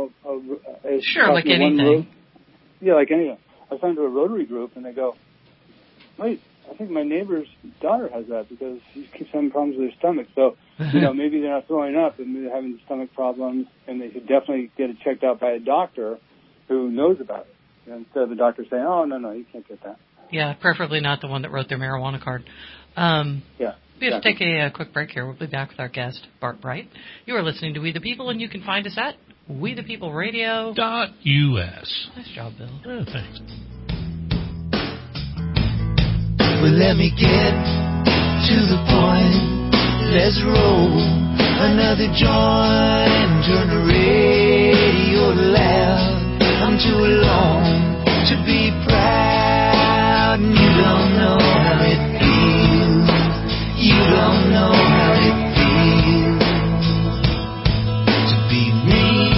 Sure, like anything. Like anything. I was talking to a Rotary group, and they go, wait, I think my neighbor's daughter has that because she keeps having problems with her stomach. So, maybe they're not throwing up, and maybe they're having stomach problems, and they should definitely get it checked out by a doctor who knows about it. Instead of the doctor saying, oh, no, you can't get that. Yeah, preferably not the one that wrote their marijuana card. We have to take a quick break here. We'll be back with our guest, Bart Bright. You are listening to We the People, and you can find us at WeThePeopleRadio.us. Nice job, Bill. Oh, thanks. Well, let me get to the point. Let's roll another joint. Turn the radio loud. I'm too alone to be proud. You don't know how it feels. You don't know how it feels to be me.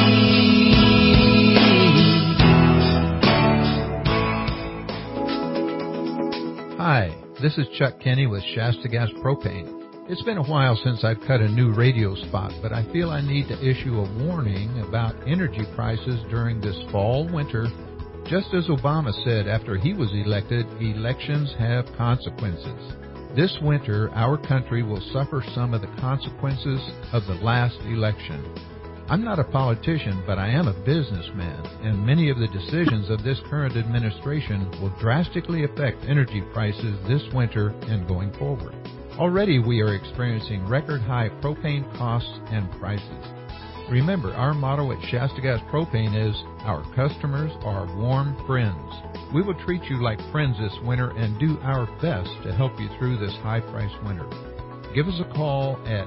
Hi, this is Chuck Kenny with Shasta Gas Propane. It's been a while since I've cut a new radio spot, but I feel I need to issue a warning about energy prices during this fall-winter. Just as Obama said after he was elected, elections have consequences. This winter, our country will suffer some of the consequences of the last election. I'm not a politician, but I am a businessman, and many of the decisions of this current administration will drastically affect energy prices this winter and going forward. Already we are experiencing record high propane costs and prices. Remember, our motto at Shasta Gas Propane is, our customers are warm friends. We will treat you like friends this winter and do our best to help you through this high-priced winter. Give us a call at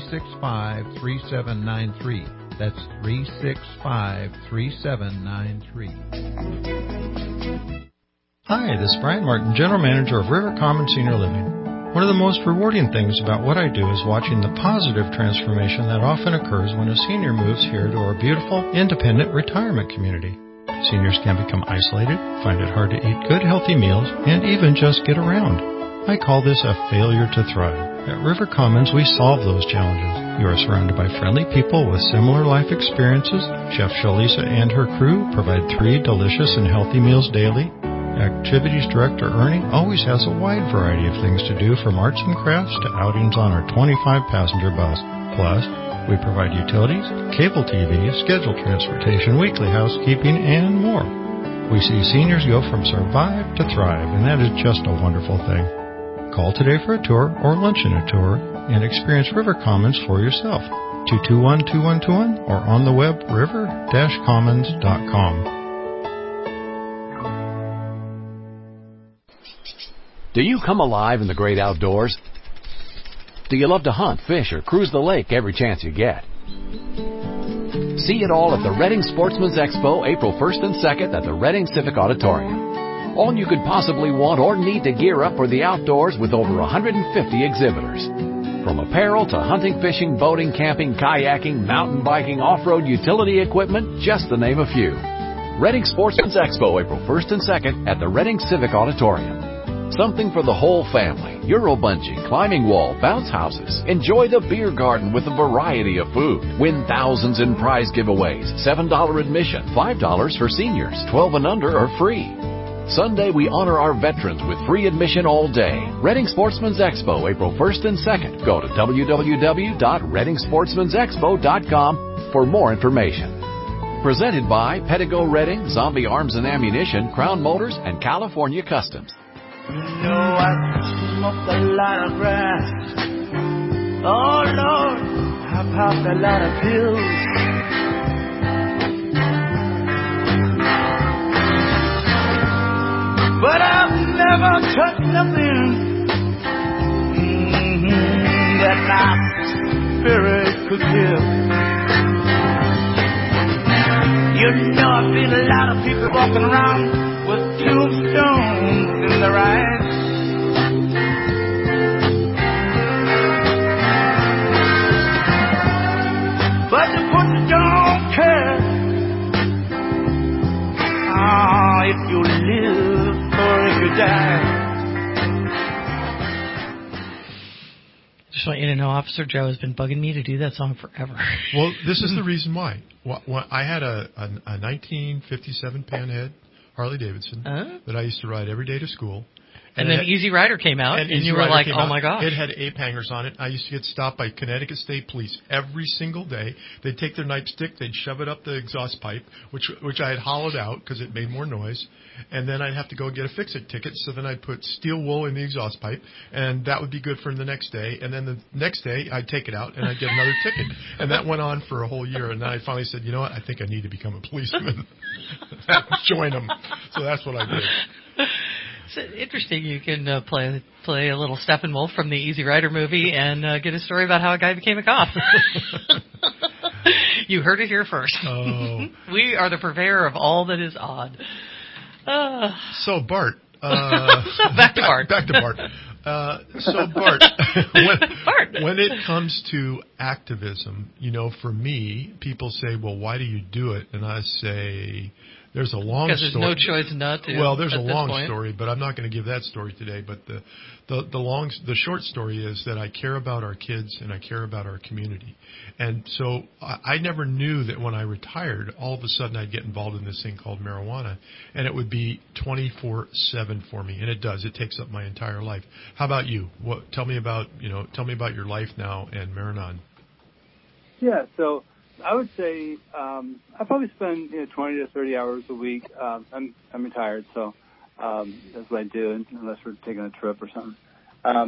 365-3793. That's 365-3793. Hi, this is Brian Martin, General Manager of River Common Senior Living. One of the most rewarding things about what I do is watching the positive transformation that often occurs when a senior moves here to our beautiful, independent retirement community. Seniors can become isolated, find it hard to eat good, healthy meals, and even just get around. I call this a failure to thrive. At River Commons, we solve those challenges. You are surrounded by friendly people with similar life experiences. Chef Shalisa and her crew provide 3 delicious and healthy meals daily. Activities Director Ernie always has a wide variety of things to do, from arts and crafts to outings on our 25-passenger bus. Plus, we provide utilities, cable TV, scheduled transportation, weekly housekeeping, and more. We see seniors go from survive to thrive, and that is just a wonderful thing. Call today for a tour or luncheon a tour and experience River Commons for yourself. 221-2121 or on the web river-commons.com. Do you come alive in the great outdoors? Do you love to hunt, fish, or cruise the lake every chance you get? See it all at the Reading Sportsman's Expo, April 1st and 2nd at the Reading Civic Auditorium. All you could possibly want or need to gear up for the outdoors with over 150 exhibitors. From apparel to hunting, fishing, boating, camping, kayaking, mountain biking, off-road utility equipment, just to name a few. Reading Sportsman's Expo, April 1st and 2nd at the Reading Civic Auditorium. Something for the whole family. Euro bungee, climbing wall, bounce houses. Enjoy the beer garden with a variety of food. Win thousands in prize giveaways. $7 admission, $5 for seniors. 12 and under are free. Sunday, we honor our veterans with free admission all day. Reading Sportsman's Expo, April 1st and 2nd. Go to www.readingsportsmansexpo.com for more information. Presented by Pedigo Reading, Zombie Arms and Ammunition, Crown Motors, and California Customs. You know I smoked a lot of grass. Oh Lord, I popped a lot of pills. But I've never touched nothing that my spirit could kill. You know I've seen a lot of people walking around with tombstones in their eyes. But the person don't care if you live or if you die. Just want you to know, Officer Joe has been bugging me to do that song forever. Well, this is the reason why. I had a 1957 Panhead Harley Davidson that I used to ride every day to school. And then Easy Rider came out, and you were like, oh, my gosh. It had ape hangers on it. I used to get stopped by Connecticut State Police every single day. They'd take their nightstick, they'd shove it up the exhaust pipe, which I had hollowed out because it made more noise. And then I'd have to go get a fix-it ticket, so then I'd put steel wool in the exhaust pipe, and that would be good for the next day. And then the next day, I'd take it out, and I'd get another ticket. And that went on for a whole year. And then I finally said, you know what, I think I need to become a policeman. Join them. So that's what I did. It's interesting. You can play a little Steppenwolf from the Easy Rider movie and get a story about how a guy became a cop. You heard it here first. Oh. We are the purveyor of all that is odd. So Bart. Back to Bart. Back to Bart. So Bart, when it comes to activism, for me, people say, well, why do you do it? And I say, there's a long story. Because there's no choice not to. Well, there's a long story, but I'm not going to give that story today. But the short story is that I care about our kids and I care about our community. And so I never knew that when I retired, all of a sudden I'd get involved in this thing called marijuana, and it would be 24/7 for me. And it does. It takes up my entire life. How about you? Tell me about your life now and Maranon. Yeah. So I would say I probably spend 20 to 30 hours a week. I'm retired, so that's what I do, unless we're taking a trip or something.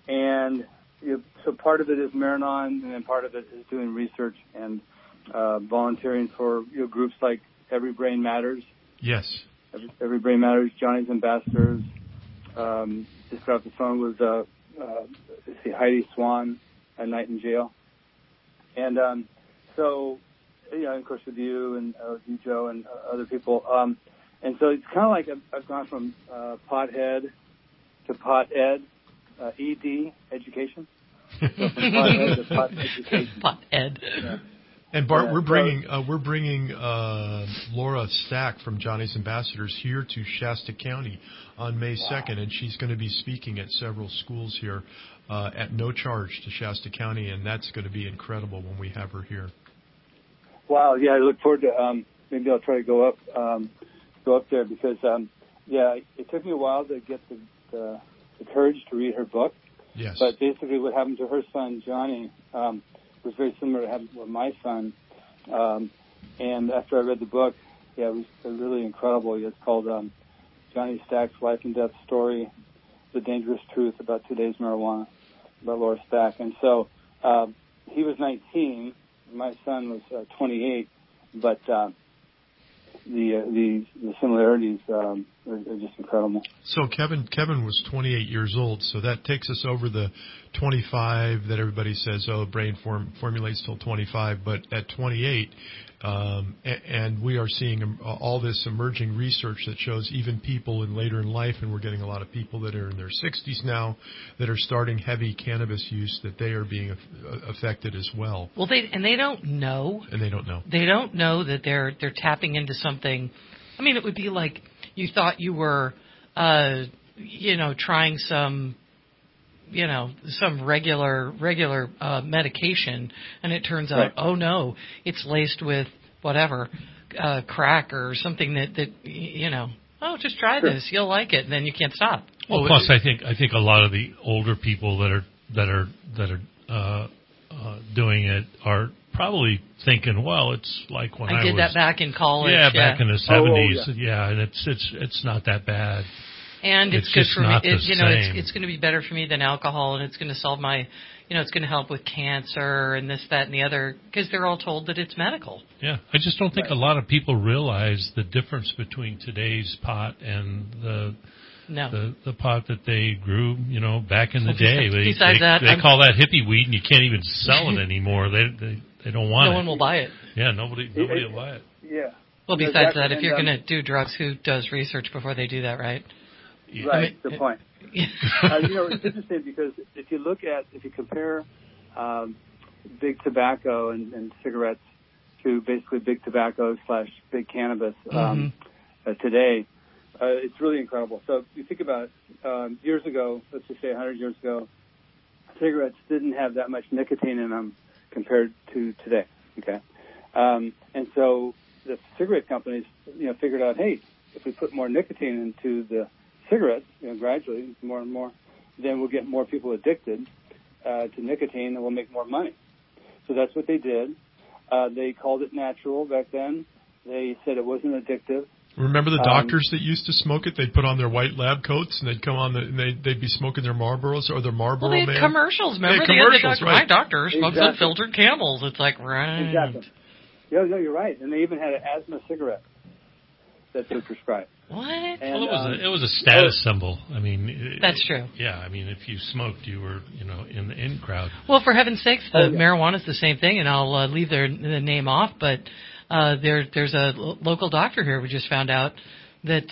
And so part of it is Maranon, and then part of it is doing research and volunteering for groups like Every Brain Matters. Yes. Every Brain Matters, Johnny's Ambassadors. Just got off the phone with Heidi Swan at Nightingale. And so, of course, with you and you, Joe, and other people. And so it's kind of like I've gone from pothead to pot-ed, ED, education. So from pothead to pot education. Pot-ed. Yeah. And Bart, we're bringing Laura Stack from Johnny's Ambassadors here to Shasta County on May 2nd, and she's going to be speaking at several schools here at no charge to Shasta County, and that's going to be incredible when we have her here. Wow, yeah, I look forward to. Maybe I'll try to go up there because it took me a while to get the courage to read her book. Yes. But basically, what happened to her son Johnny was very similar to what happened with my son. And after I read the book, it was really incredible. It's called Johnny Stack's Life and Death Story: The Dangerous Truth About Today's Marijuana, by Laura Stack. And so he was 19. My son was 28, but the similarities are just incredible. So Kevin was 28 years old, so that takes us over the 25 that everybody says, brain formulates till 25, but at 28, and we are seeing all this emerging research that shows even people later in life, and we're getting a lot of people that are in their 60s now that are starting heavy cannabis use, that they are being affected as well. Well, they don't know. And they don't know. They don't know that they're tapping into something. I mean, it would be like you thought you were, trying some regular medication, and it turns out, right. Oh no, it's laced with whatever, crack or something that just try this, you'll like it, and then you can't stop. Well, plus I think a lot of the older people that are doing it are probably thinking, well, it's like when I did that back in college. Yeah, back in the 70s. Oh, yeah, and it's not that bad. And it's good for me. It's going to be better for me than alcohol, and it's going to solve my, it's going to help with cancer and this, that, and the other, because they're all told that it's medical. Yeah, I just don't think a lot of people realize the difference between today's pot and the pot that they grew, back in the day. They call that hippie weed, and you can't even sell it anymore. They don't want it. No one will buy it. Yeah, nobody will buy it. Yeah. Well, besides that, if you're going to do drugs, who does research before they do that, right? Yeah. Right, good point. It's interesting because if you compare big tobacco and cigarettes to basically big tobacco / big cannabis today, it's really incredible. So you think about years ago, let's just say 100 years ago, cigarettes didn't have that much nicotine in them compared to today. Okay, and so the cigarette companies, figured out, hey, if we put more nicotine into the cigarettes, gradually, more and more, then we'll get more people addicted to nicotine, and we'll make more money. So that's what they did. They called it natural back then. They said it wasn't addictive. Remember the doctors that used to smoke it? They'd put on their white lab coats, and they'd come on, and they'd be smoking their Marlboros or their Marlboro Man. Well, they had commercials. Remember? My doctor smokes unfiltered Camels. It's like, right. Exactly. Yeah, no, you're right. And they even had an asthma cigarette that they prescribed. What? And, well, it was a status symbol. I mean, that's true. Yeah, I mean, if you smoked, you were, in the in crowd. Well, for heaven's sakes, marijuana's the same thing, and I'll leave the name off. But there's a local doctor here. We just found out that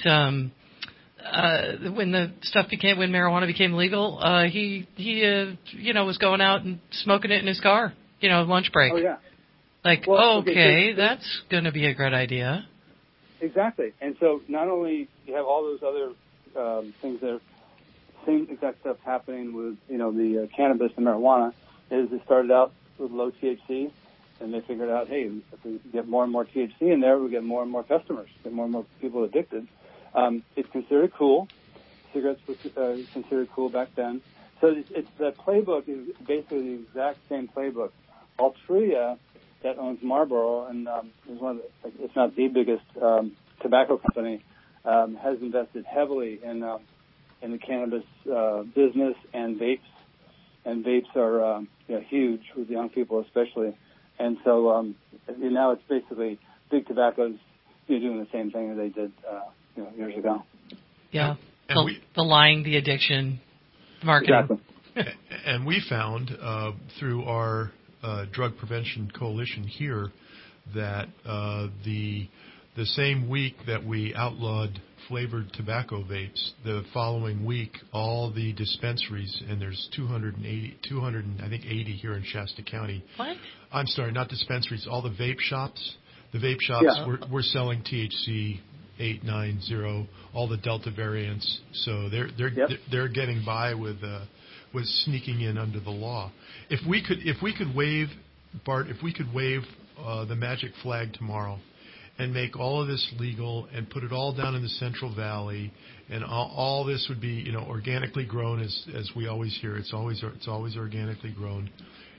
when marijuana became legal, he was going out and smoking it in his car, lunch break. Oh yeah. Like, okay, that's going to be a great idea. Exactly. And so not only you have all those other things that are same exact stuff happening with, the cannabis and marijuana, is it started out with low THC, and they figured out, hey, if we get more and more THC in there, we get more and more customers, get more and more people addicted. It's considered cool. Cigarettes were considered cool back then. So it's the playbook is basically the exact same playbook. Altria, that owns Marlboro and is one of it's not the biggest tobacco company, has invested heavily in the cannabis business and vapes and vapes are huge with young people especially. And so now it's basically big tobacco's doing the same thing as they did years ago. Yeah, the lying, the addiction, marketing. Exactly. And we found through our drug prevention coalition here that the same week that we outlawed flavored tobacco vapes, the following week, all the dispensaries, and there's 280 here in Shasta County. What? I'm sorry, not dispensaries, all the vape shops. The vape shops were selling THC 890, all the Delta variants. So they're getting by with sneaking in under the law. If we could wave, Bart, the magic flag tomorrow and make all of this legal and put it all down in the Central Valley, and all this would be organically grown, as we always hear. It's always organically grown.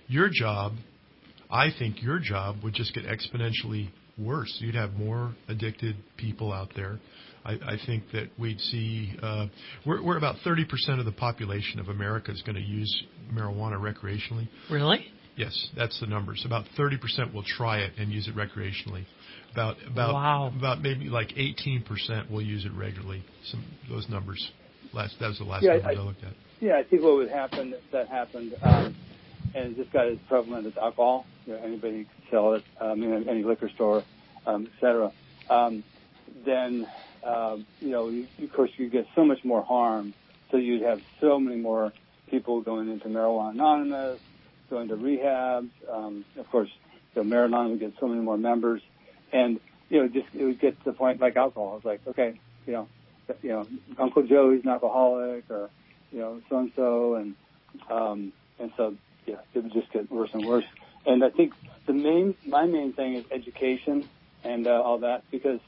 I think your job would just get exponentially worse. You'd have more addicted people out there. I think that we'd see we're about 30% of the population of America is going to use marijuana recreationally. Really? Yes, that's the numbers. About 30% will try it and use it recreationally. About maybe like 18% will use it regularly. Those numbers. That was the last numbers I looked at. Yeah, I think what would happen if that happened, and it just got as prevalent as alcohol. Anybody could sell it, any liquor store, et cetera. Then of course, you get so much more harm. So you'd have so many more people going into Marijuana Anonymous, going to rehabs. Of course, Marijuana would get so many more members, and it would get to the point like alcohol. It's like, okay, Uncle Joe, he's an alcoholic, or so and so, and so it would just get worse and worse. And I think my main thing is education and all that, because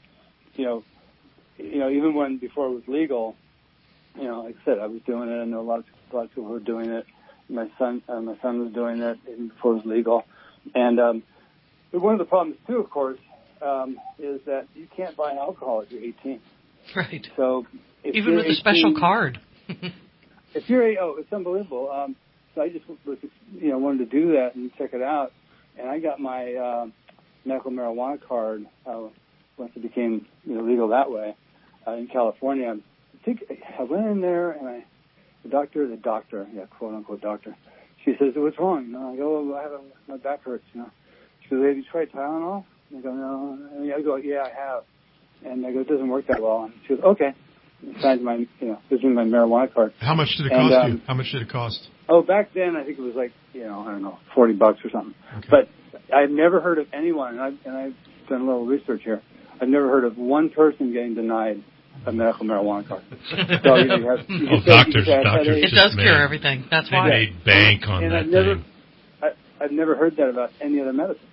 even when before it was legal, like I said, I was doing it. I know a lot of people who were doing it. My son was doing it even before it was legal. And but one of the problems too, of course, is that you can't buy alcohol if you're 18. Right. So even with a special card. If you're it's unbelievable. So I just was wanted to do that and check it out, and I got my medical marijuana card once it became legal that way in California. I think I went in there and the doctor, quote unquote doctor, she says, "What's wrong?" I go, "Well, my back hurts." She goes, "Have you tried Tylenol?" I go, "No." And I go, "Yeah, I have." And I go, "It doesn't work that well." And she goes, "Okay." Signs my, gives me my marijuana card. How much did it cost you? How much did it cost? Oh, back then I think it was like, I don't know, $40 or something. Okay. But I've never heard of anyone, and I've done a little research here. I've never heard of one person getting denied a medical marijuana card. So doctors it does cure everything. That's why they made bank on that thing. I've never heard that about any other medicine.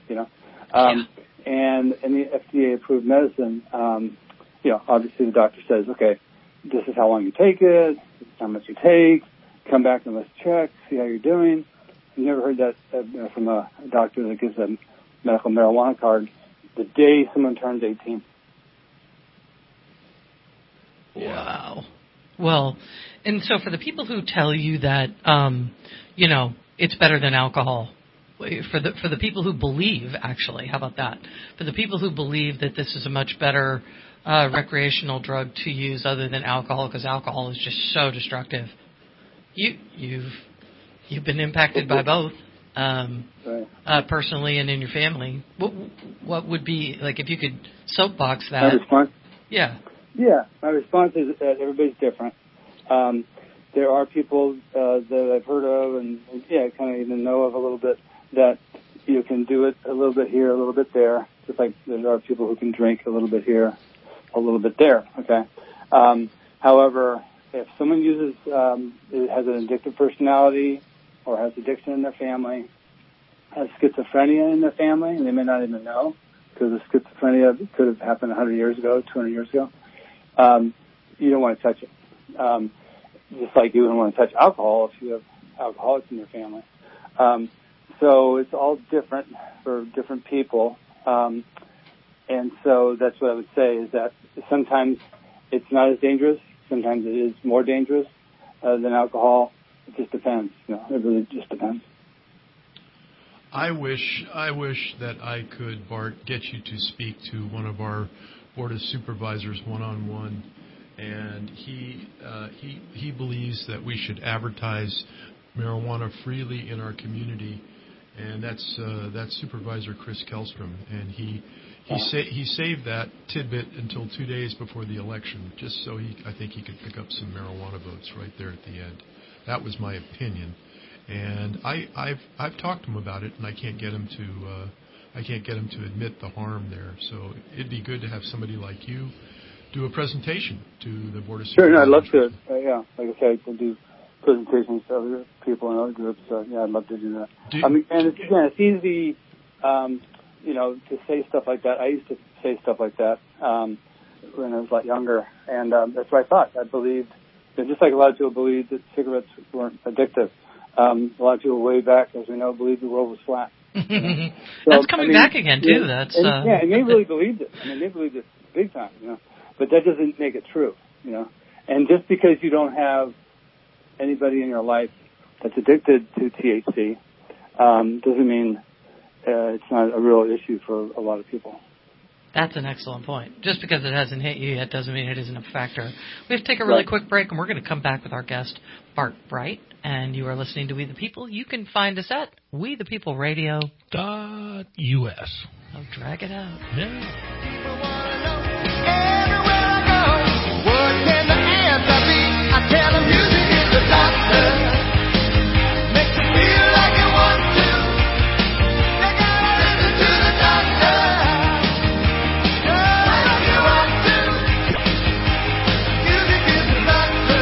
And any FDA-approved medicine. Obviously the doctor says, okay, this is how long you take it, this is how much you take, come back and let's check, see how you're doing. I've never heard that from a doctor that gives a medical marijuana card the day someone turns 18. Wow. Well, and so for the people who tell you that, it's better than alcohol, for the people who believe, actually, how about that? For the people who believe that this is a much better recreational drug to use other than alcohol, because alcohol is just so destructive. You've been impacted by both, personally and in your family. What would be, like, if you could soapbox that? My response? Yeah. Yeah, my response is that everybody's different. There are people that I've heard of and kind of even know of a little bit that you can do it a little bit here, a little bit there, just like there are people who can drink a little bit here, a little bit there, okay? However, if someone has an addictive personality or has addiction in their family, has schizophrenia in their family, and they may not even know, because the schizophrenia could have happened 100 years ago, 200 years ago, you don't want to touch it. Just like you wouldn't want to touch alcohol if you have alcoholics in your family. So it's all different for different people. And so that's what I would say, is that sometimes it's not as dangerous. Sometimes it is more dangerous than alcohol. it just depends. It really just depends. I wish that I could, Bart, get you to speak to one of our Board of Supervisors one-on-one, and he believes that we should advertise marijuana freely in our community, and that's Supervisor Chris Kellstrom, and he saved that tidbit until 2 days before the election, just so I think he could pick up some marijuana votes right there at the end. That was my opinion. And I've talked to him about it, and I can't get him to admit the harm there. So it'd be good to have somebody like you do a presentation to the Board of Supervisors. Sure, no, I'd love to. Yeah, like I said, we'll do presentations to other people in other groups. Yeah, I'd love to do that. It's easy, to say stuff like that. I used to say stuff like that when I was a lot younger, and that's what I thought. I believed, just like a lot of people believed that cigarettes weren't addictive. A lot of people way back, as we know, believed the world was flat. That's coming back again too. And they really believed it. They believed it big time. But that doesn't make it true. And just because you don't have anybody in your life that's addicted to THC, doesn't mean it's not a real issue for a lot of people. That's an excellent point. Just because it hasn't hit you yet doesn't mean it isn't a factor. We have to take a really quick break, and we're going to come back with our guest, Bart Bright. And you are listening to We the People. You can find us at WeThePeopleRadio.us. Oh, drag it out. Everywhere I go, what can the answer be? I tell them music is the doctor. Makes you feel like you want to. You gotta listen to the doctor. If you want to. Music is the doctor.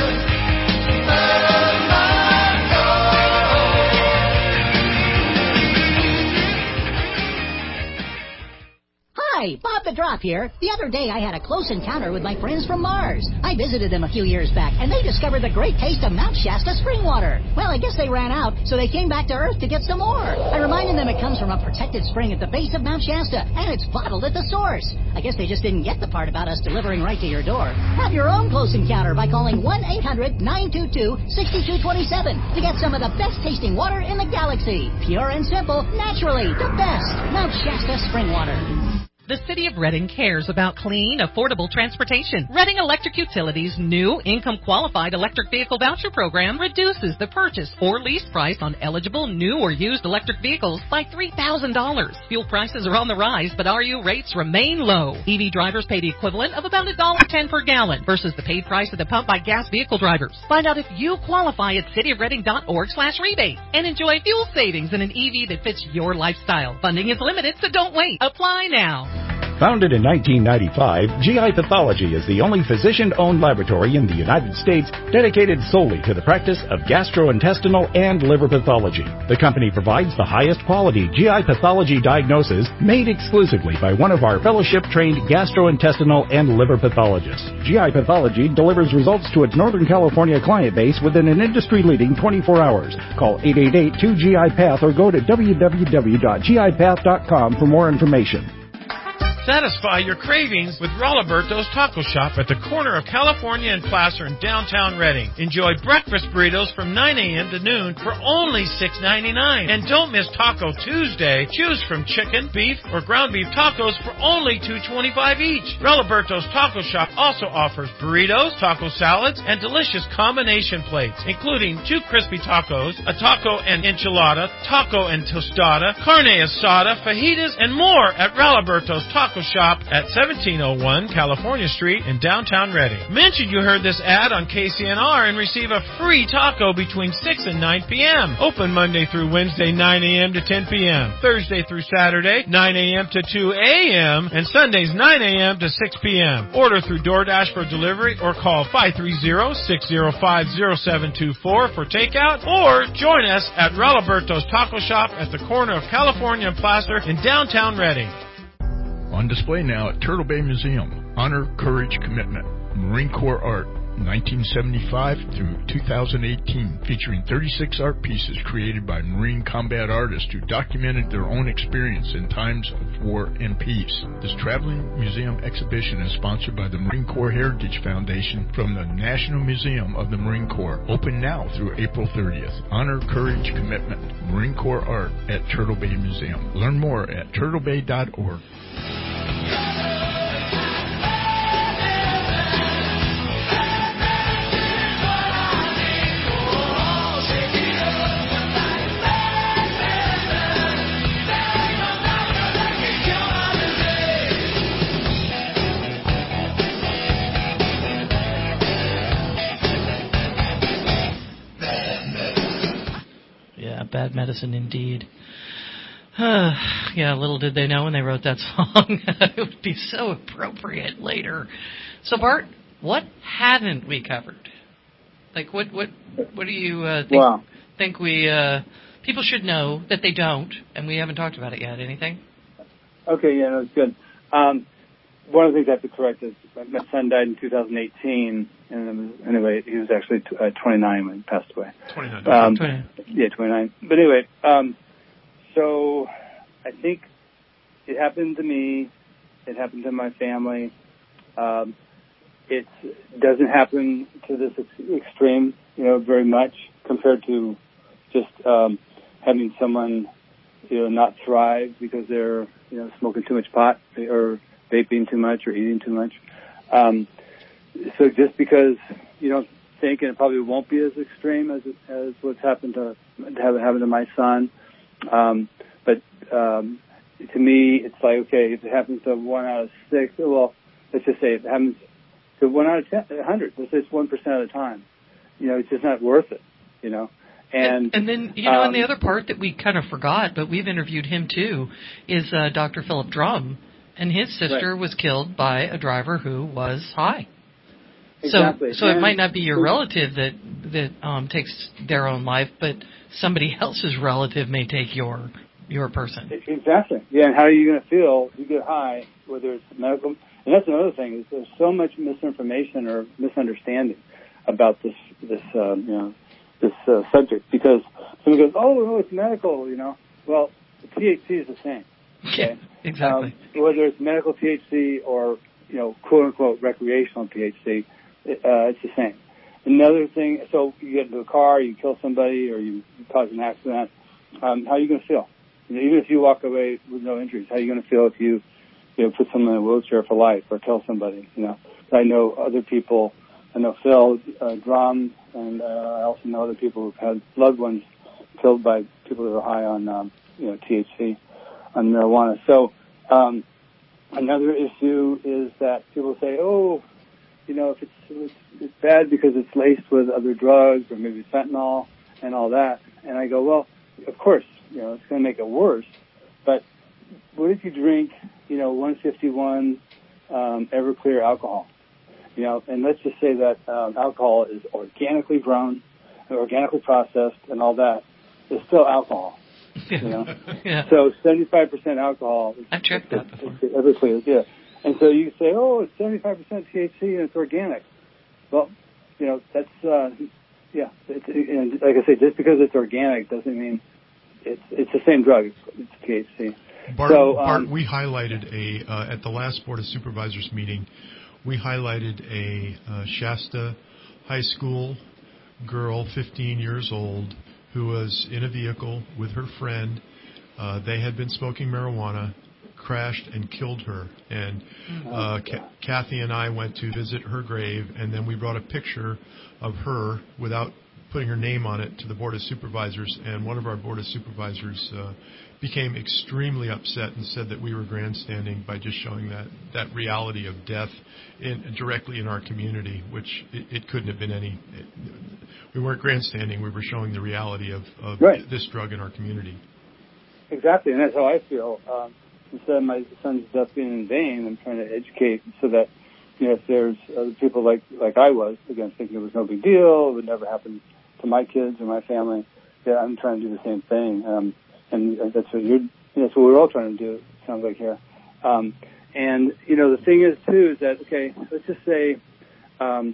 Hi, Bob the Drop here. The other day I had a close encounter with my friends from Mars. I visited them a few years back, and they discovered the great taste of Mount Shasta spring water. Well, I guess they ran out, so they came back to Earth to get some more. I reminded them it comes from a protected spring at the base of Mount Shasta, and it's bottled at the source. I guess they just didn't get the part about us delivering right to your door. Have your own close encounter by calling 1-800-922-6227 to get some of the best tasting water in the galaxy. Pure and simple, naturally, the best. Mount Shasta spring water. The City of Reading cares about clean, affordable transportation. Reading Electric Utilities' new income-qualified electric vehicle voucher program reduces the purchase or lease price on eligible new or used electric vehicles by $3,000. Fuel prices are on the rise, but RU rates remain low. EV drivers pay the equivalent of about $1.10 per gallon versus the paid price at the pump by gas vehicle drivers. Find out if you qualify at cityofreading.org/rebate and enjoy fuel savings in an EV that fits your lifestyle. Funding is limited, so don't wait. Apply now. Founded in 1995, GI Pathology is the only physician-owned laboratory in the United States dedicated solely to the practice of gastrointestinal and liver pathology. The company provides the highest quality GI pathology diagnosis made exclusively by one of our fellowship-trained gastrointestinal and liver pathologists. GI Pathology delivers results to its Northern California client base within an industry-leading 24 hours. Call 888-2GI-PATH or go to www.gipath.com for more information. Satisfy your cravings with Rolliberto's Taco Shop at the corner of California and Placer in downtown Reading. Enjoy breakfast burritos from 9 a.m. to noon for only $6.99. And don't miss Taco Tuesday. Choose from chicken, beef, or ground beef tacos for only $2.25 each. Rolliberto's Taco Shop also offers burritos, taco salads, and delicious combination plates, including 2 crispy tacos, a taco and enchilada, taco and tostada, carne asada, fajitas, and more at Rolliberto's Taco Shop at 1701 California Street in downtown Reading. Mention you heard this ad on KCNR and receive a free taco between 6 and 9 p.m. Open Monday through Wednesday, 9 a.m. to 10 p.m. Thursday through Saturday, 9 a.m. to 2 a.m. and Sundays, 9 a.m. to 6 p.m. Order through DoorDash for delivery or call 530-605-0724 for takeout, or join us at Rolliberto's Taco Shop at the corner of California and Placer in downtown Reading. On display now at Turtle Bay Museum, Honor, Courage, Commitment, Marine Corps Art, 1975 through 2018, featuring 36 art pieces created by Marine combat artists who documented their own experience in times of war and peace. This traveling museum exhibition is sponsored by the Marine Corps Heritage Foundation from the National Museum of the Marine Corps. Open now through April 30th. Honor, courage, commitment. Marine Corps Art at Turtle Bay Museum. Learn more at turtlebay.org. Bad medicine indeed. Yeah, little did they know when they wrote that song it would be so appropriate later. So Bart, what haven't we covered? Like what do you think we people should know that they don't, and we haven't talked about it yet? Anything? Okay, yeah, no, it's good. One of the things I have to correct is my son died in 2018, and anyway, he was actually 29 when he passed away. 29. Yeah, 29. But anyway, so I think it happened to me. It happened to my family. It doesn't happen to this extreme, very much compared to just having someone, not thrive because they're, smoking too much pot or vaping too much or eating too much. So just because you don't think, and it probably won't be as extreme as what's happened to my son, but to me, it's like, okay, if it happens to 1 out of 6, well, let's just say it happens to 1 out of 100. Let's say it's 1% of the time. It's just not worth it. And then, and the other part that we kind of forgot, but we've interviewed him too, is Dr. Philip Drum. And his sister was killed by a driver who was high. Exactly. So it might not be your relative that takes their own life, but somebody else's relative may take your person. Exactly. Yeah, and how are you going to feel if you get high, whether it's medical? And that's another thing, is there's so much misinformation or misunderstanding about this subject, because someone goes, oh, it's medical, Well, the THC is the same. Okay? Exactly. Whether it's medical THC or, quote unquote recreational THC, it's the same. Another thing, so you get into a car, you kill somebody, or you cause an accident, how are you going to feel? Even if you walk away with no injuries, how are you going to feel if you put someone in a wheelchair for life or kill somebody? I know other people. I know Phil Drum, and I also know other people who've had loved ones killed by people that are high on THC. On marijuana. So another issue is that people say, if it's bad because it's laced with other drugs or maybe fentanyl and all that. And I go, well, of course, it's going to make it worse. But what if you drink, 151 Everclear alcohol? And let's just say that alcohol is organically grown, organically processed, and all that. It's still alcohol. Yeah. So 75% alcohol. I've checked that before. Everclear, yeah. And so you say, it's 75% THC and it's organic. Well, that's and like I say, just because it's organic doesn't mean it's the same drug. It's THC. Bart, we highlighted at the last Board of Supervisors meeting, we highlighted a Shasta High School girl, 15 years old, who was in a vehicle with her friend. They had been smoking marijuana, crashed and killed her. And Kathy and I went to visit her grave, and then we brought a picture of her without putting her name on it to the Board of Supervisors. And one of our Board of Supervisors became extremely upset and said that we were grandstanding by just showing that reality of death directly in our community, which it couldn't have been any. We weren't grandstanding. We were showing the reality of this drug in our community. Exactly, and that's how I feel. Instead of my son's death being in vain, I'm trying to educate so that if there's other people like I was, again, thinking it was no big deal, it would never happen to my kids or my family. Yeah, I'm trying to do the same thing, and that's what that's what we're all trying to do. It sounds like here. And the thing is too is that let's just say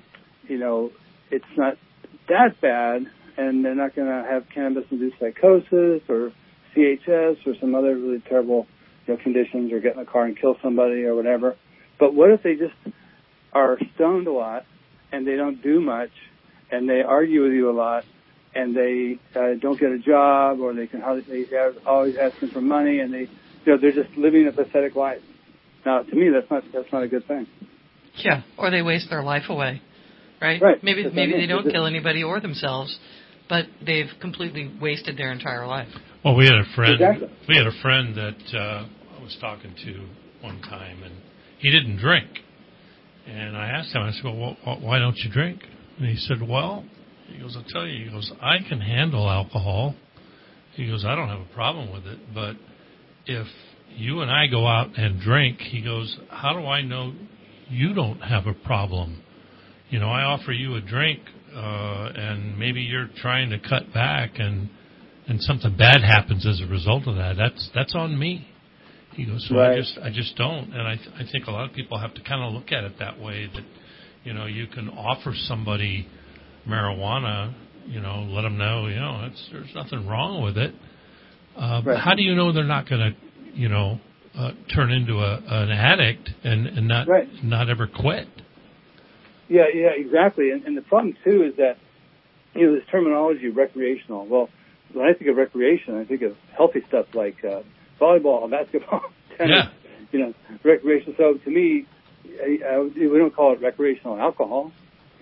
it's not that bad, and they're not going to have cannabis-induced psychosis or CHS or some other really terrible conditions, or get in a car and kill somebody or whatever. But what if they just are stoned a lot and they don't do much, and they argue with you a lot, and they don't get a job, or they are always asking for money, and they're just living a pathetic life. Now, to me, that's not a good thing. Yeah, or they waste their life away, right? Right. Maybe they don't kill anybody or themselves, but they've completely wasted their entire life. Well, we had a friend. Exactly. We had a friend that I was talking to one time, and he didn't drink. And I asked him, I said, well, why don't you drink? And he said, well, he goes, I'll tell you, he goes, I can handle alcohol. He goes, I don't have a problem with it, but if you and I go out and drink, he goes, how do I know you don't have a problem? I offer you a drink, and maybe you're trying to cut back, and something bad happens as a result of that. That's on me. He goes, so right. I just don't. And I think a lot of people have to kind of look at it that way, that, you can offer somebody marijuana, let them know, there's nothing wrong with it. Right. How do you know they're not going to, turn into an addict and not ever quit? Yeah, exactly. And the problem, too, is that, this terminology, recreational. Well, when I think of recreation, I think of healthy stuff like volleyball, basketball, tennis, recreation. So to me, we don't call it recreational alcohol,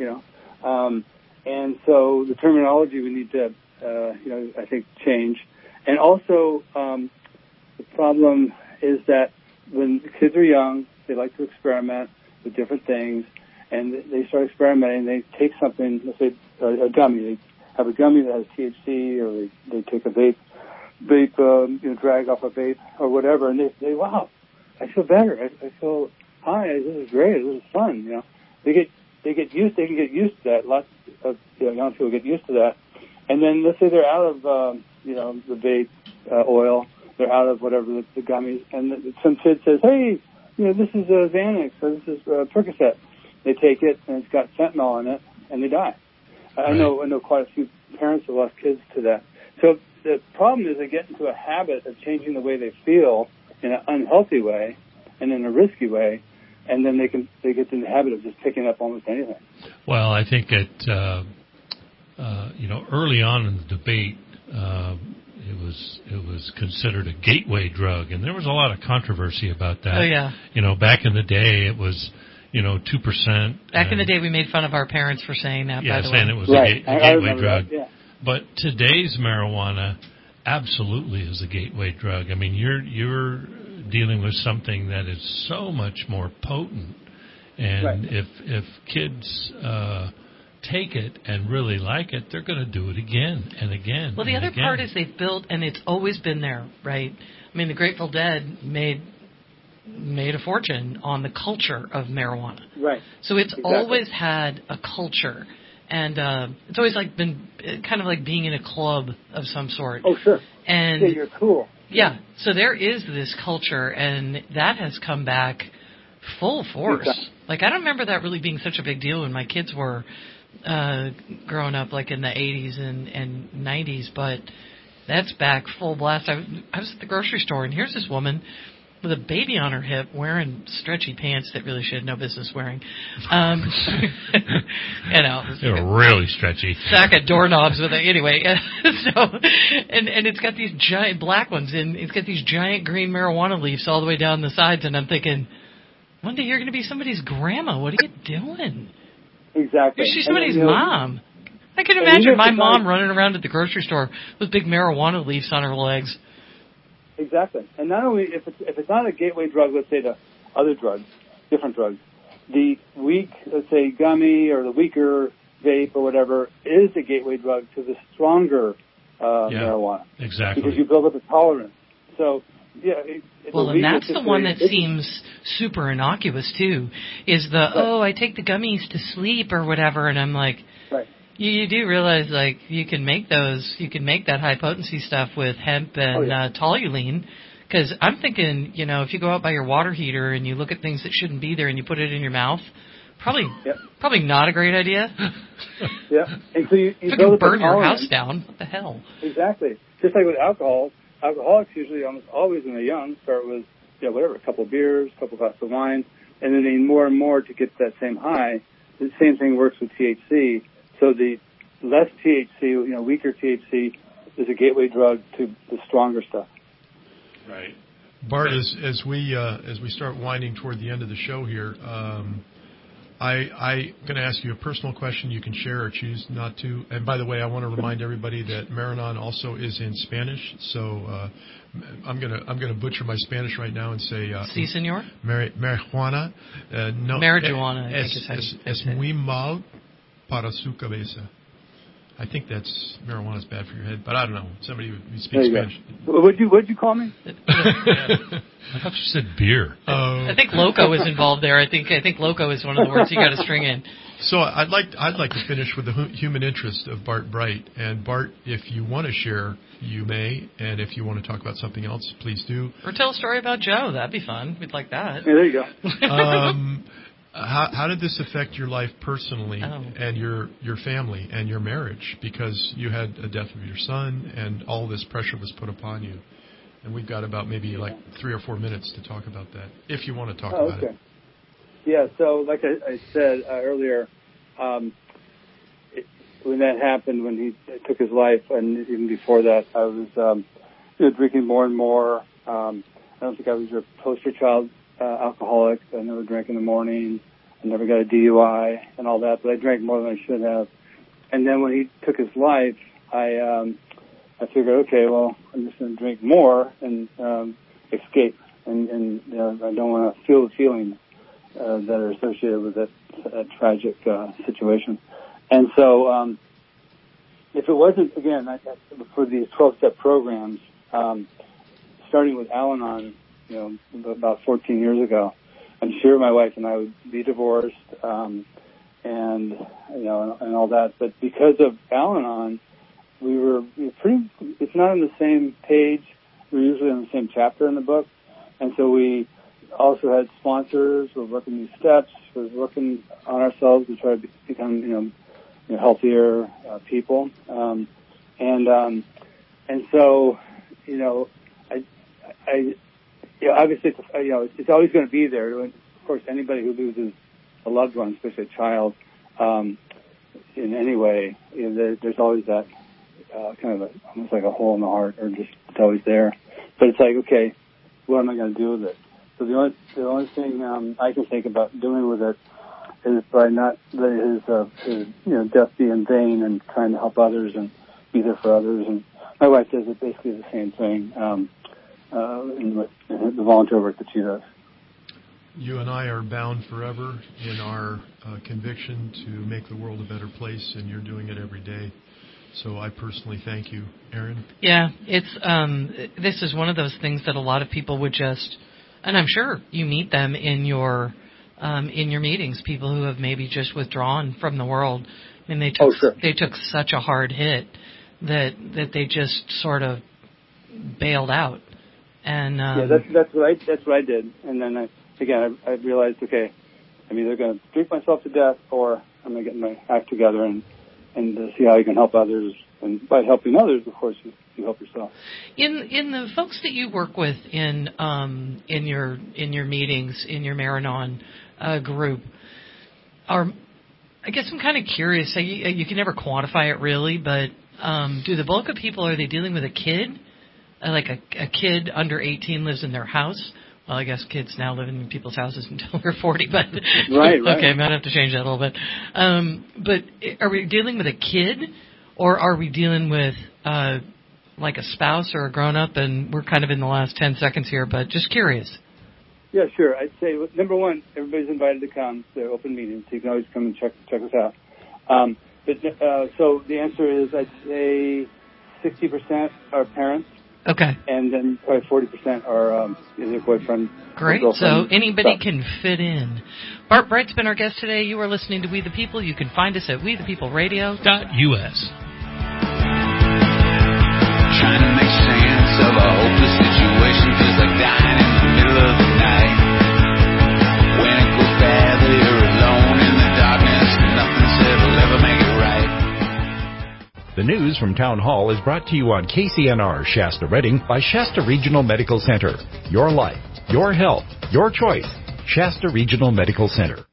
and so the terminology we need to, I think change. And also, the problem is that when kids are young, they like to experiment with different things, and they start experimenting. They take something, let's say a gummy. They have a gummy that has THC, or they take a vape, drag off a vape or whatever, and they wow, I feel better. I feel high. This is great. This is fun. They can get used to that. Lots of young people get used to that, and then let's say they're out of the vape oil. They're out of whatever the gummies, and some kid says, hey, this is Xanax, or this is Percocet. They take it, and it's got fentanyl in it, and they die. Right. I know quite a few parents have lost kids to that. So the problem is they get into a habit of changing the way they feel in an unhealthy way and in a risky way, and then they get in the habit of just picking up almost anything. Well, I think that early on in the debate, it was considered a gateway drug, and there was a lot of controversy about that. Oh yeah. Back in the day, it was 2%. Back in the day, we made fun of our parents for saying that. Yeah, by the saying way. it was a gateway drug. That, yeah. But today's marijuana absolutely is a gateway drug. I mean, you're dealing with something that is so much more potent, and right. if kids take it and really like it, they're going to do it again and again. Well, the other part is they've built, and it's always been there, right? I mean, the Grateful Dead made a fortune on the culture of marijuana. Right. So it's exactly. always had a culture. And it's always been kind of like being in a club of some sort. Oh, sure. And yeah, you're cool. Yeah. So there is this culture, and that has come back full force. Exactly. I don't remember that really being such a big deal when my kids were growing up, in the 80s and 90s. But that's back full blast. I was at the grocery store, and here's this woman with a baby on her hip, wearing stretchy pants that really she had no business wearing. They were really stretchy. Sack of doorknobs with it. Anyway, and it's got these giant black ones, and it's got these giant green marijuana leaves all the way down the sides, and I'm thinking, one day you're going to be somebody's grandma. What are you doing? Exactly. She's somebody's mom. I can imagine my mom running around at the grocery store with big marijuana leaves on her legs. Exactly. And not only, if it's not a gateway drug, let's say to other drugs, different drugs, the weak, let's say gummy or the weaker vape or whatever is a gateway drug to the stronger marijuana. Exactly. Because you build up a tolerance. So, yeah. And that's the one that seems super innocuous too, is I take the gummies to sleep or whatever, and I'm like, right. You do realize, you can make that high potency stuff with hemp and toluene, because I'm thinking, if you go out by your water heater and you look at things that shouldn't be there and you put it in your mouth, Probably not a great idea. Yeah, and so you If build you up burn your tolerance. house down, what the hell? Exactly. Just like with alcohol, alcoholics usually almost always when they're young start with, whatever, a couple of beers, a couple of glasses of wine, and then they need more and more to get that same high. The same thing works with THC. So the less THC, weaker THC is a gateway drug to the stronger stuff. Right. Bart, as we start winding toward the end of the show here, I'm going to ask you a personal question. You can share or choose not to. And by the way, I want to remind everybody that Maranon also is in Spanish. So I'm going to butcher my Spanish right now and say Sí, señor. Marijuana. No, Marijuana. I think es muy mal para su cabeza. I think marijuana is bad for your head, but I don't know. Somebody who speaks Spanish. What'd you call me? I thought you said beer. I think loco is involved there. I think loco is one of the words you got to string in. So I'd like to finish with the human interest of Bart Bright. And Bart, if you want to share, you may. And if you want to talk about something else, please do. Or tell a story about Joe. That'd be fun. We'd like that. Yeah, there you go. How did this affect your life personally and your family and your marriage? Because you had a death of your son and all this pressure was put upon you. And we've got about maybe 3 or 4 minutes to talk about that, if you want to talk about it. Yeah, so like I said earlier, when that happened, when he took his life, and even before that, I was drinking more and more. I don't think I was your poster child alcoholic. I never drank in the morning. I never got a DUI and all that, but I drank more than I should have. And then when he took his life, I figured, okay, well, I'm just going to drink more and escape, and I don't want to feel the feelings that are associated with that tragic situation. And so, if it wasn't, again, for these 12-step programs, starting with Al-Anon, about 14 years ago, I'm sure my wife and I would be divorced, and all that. But because of Al-Anon, we were pretty. It's not on the same page. We're usually on the same chapter in the book, and so we also had sponsors. We're working these steps. We're working on ourselves to try to become, healthier people. And so, obviously, it's always going to be there. Of course, anybody who loses a loved one, especially a child, in any way, there's always that kind of almost like a hole in the heart, or just it's always there. But it's like, okay, what am I going to do with it? So the only thing I can think about doing with it is by not letting his death be in vain, and trying to help others and be there for others. And my wife does basically the same thing in the volunteer work that she does. You and I are bound forever in our conviction to make the world a better place, and you're doing it every day. So I personally thank you, Aaron. Yeah, it's this is one of those things that a lot of people would just, and I'm sure you meet them in your meetings, people who have maybe just withdrawn from the world. I mean, they took such a hard hit that they just sort of bailed out. And that's what I did. And then I realized, okay, I'm either going to drink myself to death, or I'm going to get my act together and see how you can help others. And by helping others, of course, you help yourself. In the folks that you work with in your meetings, in your Maranon group, I guess I'm kind of curious. You can never quantify it really, but do the bulk of people, are they dealing with a kid? Like a kid under 18 lives in their house. Well, I guess kids now live in people's houses until they're 40, but right. Okay, I might have to change that a little bit. But are we dealing with a kid, or are we dealing with like a spouse or a grown-up? And we're kind of in the last 10 seconds here, but just curious. Yeah, sure. I'd say, number one, everybody's invited to come. They're open meetings, so you can always come and check us out. So the answer is, I'd say 60% are parents. Okay. And then probably 40% are either boyfriend. Great. So anybody can fit in. Bart Bright's been our guest today. You are listening to We the People. You can find us at wethepeopleradio.us. Trying to make sense of a hopeless situation feels like dying in the middle of the night. When it goes bad, you're alone in The news from Town Hall is brought to you on KCNR Shasta Redding by Shasta Regional Medical Center. Your life, your health, your choice. Shasta Regional Medical Center.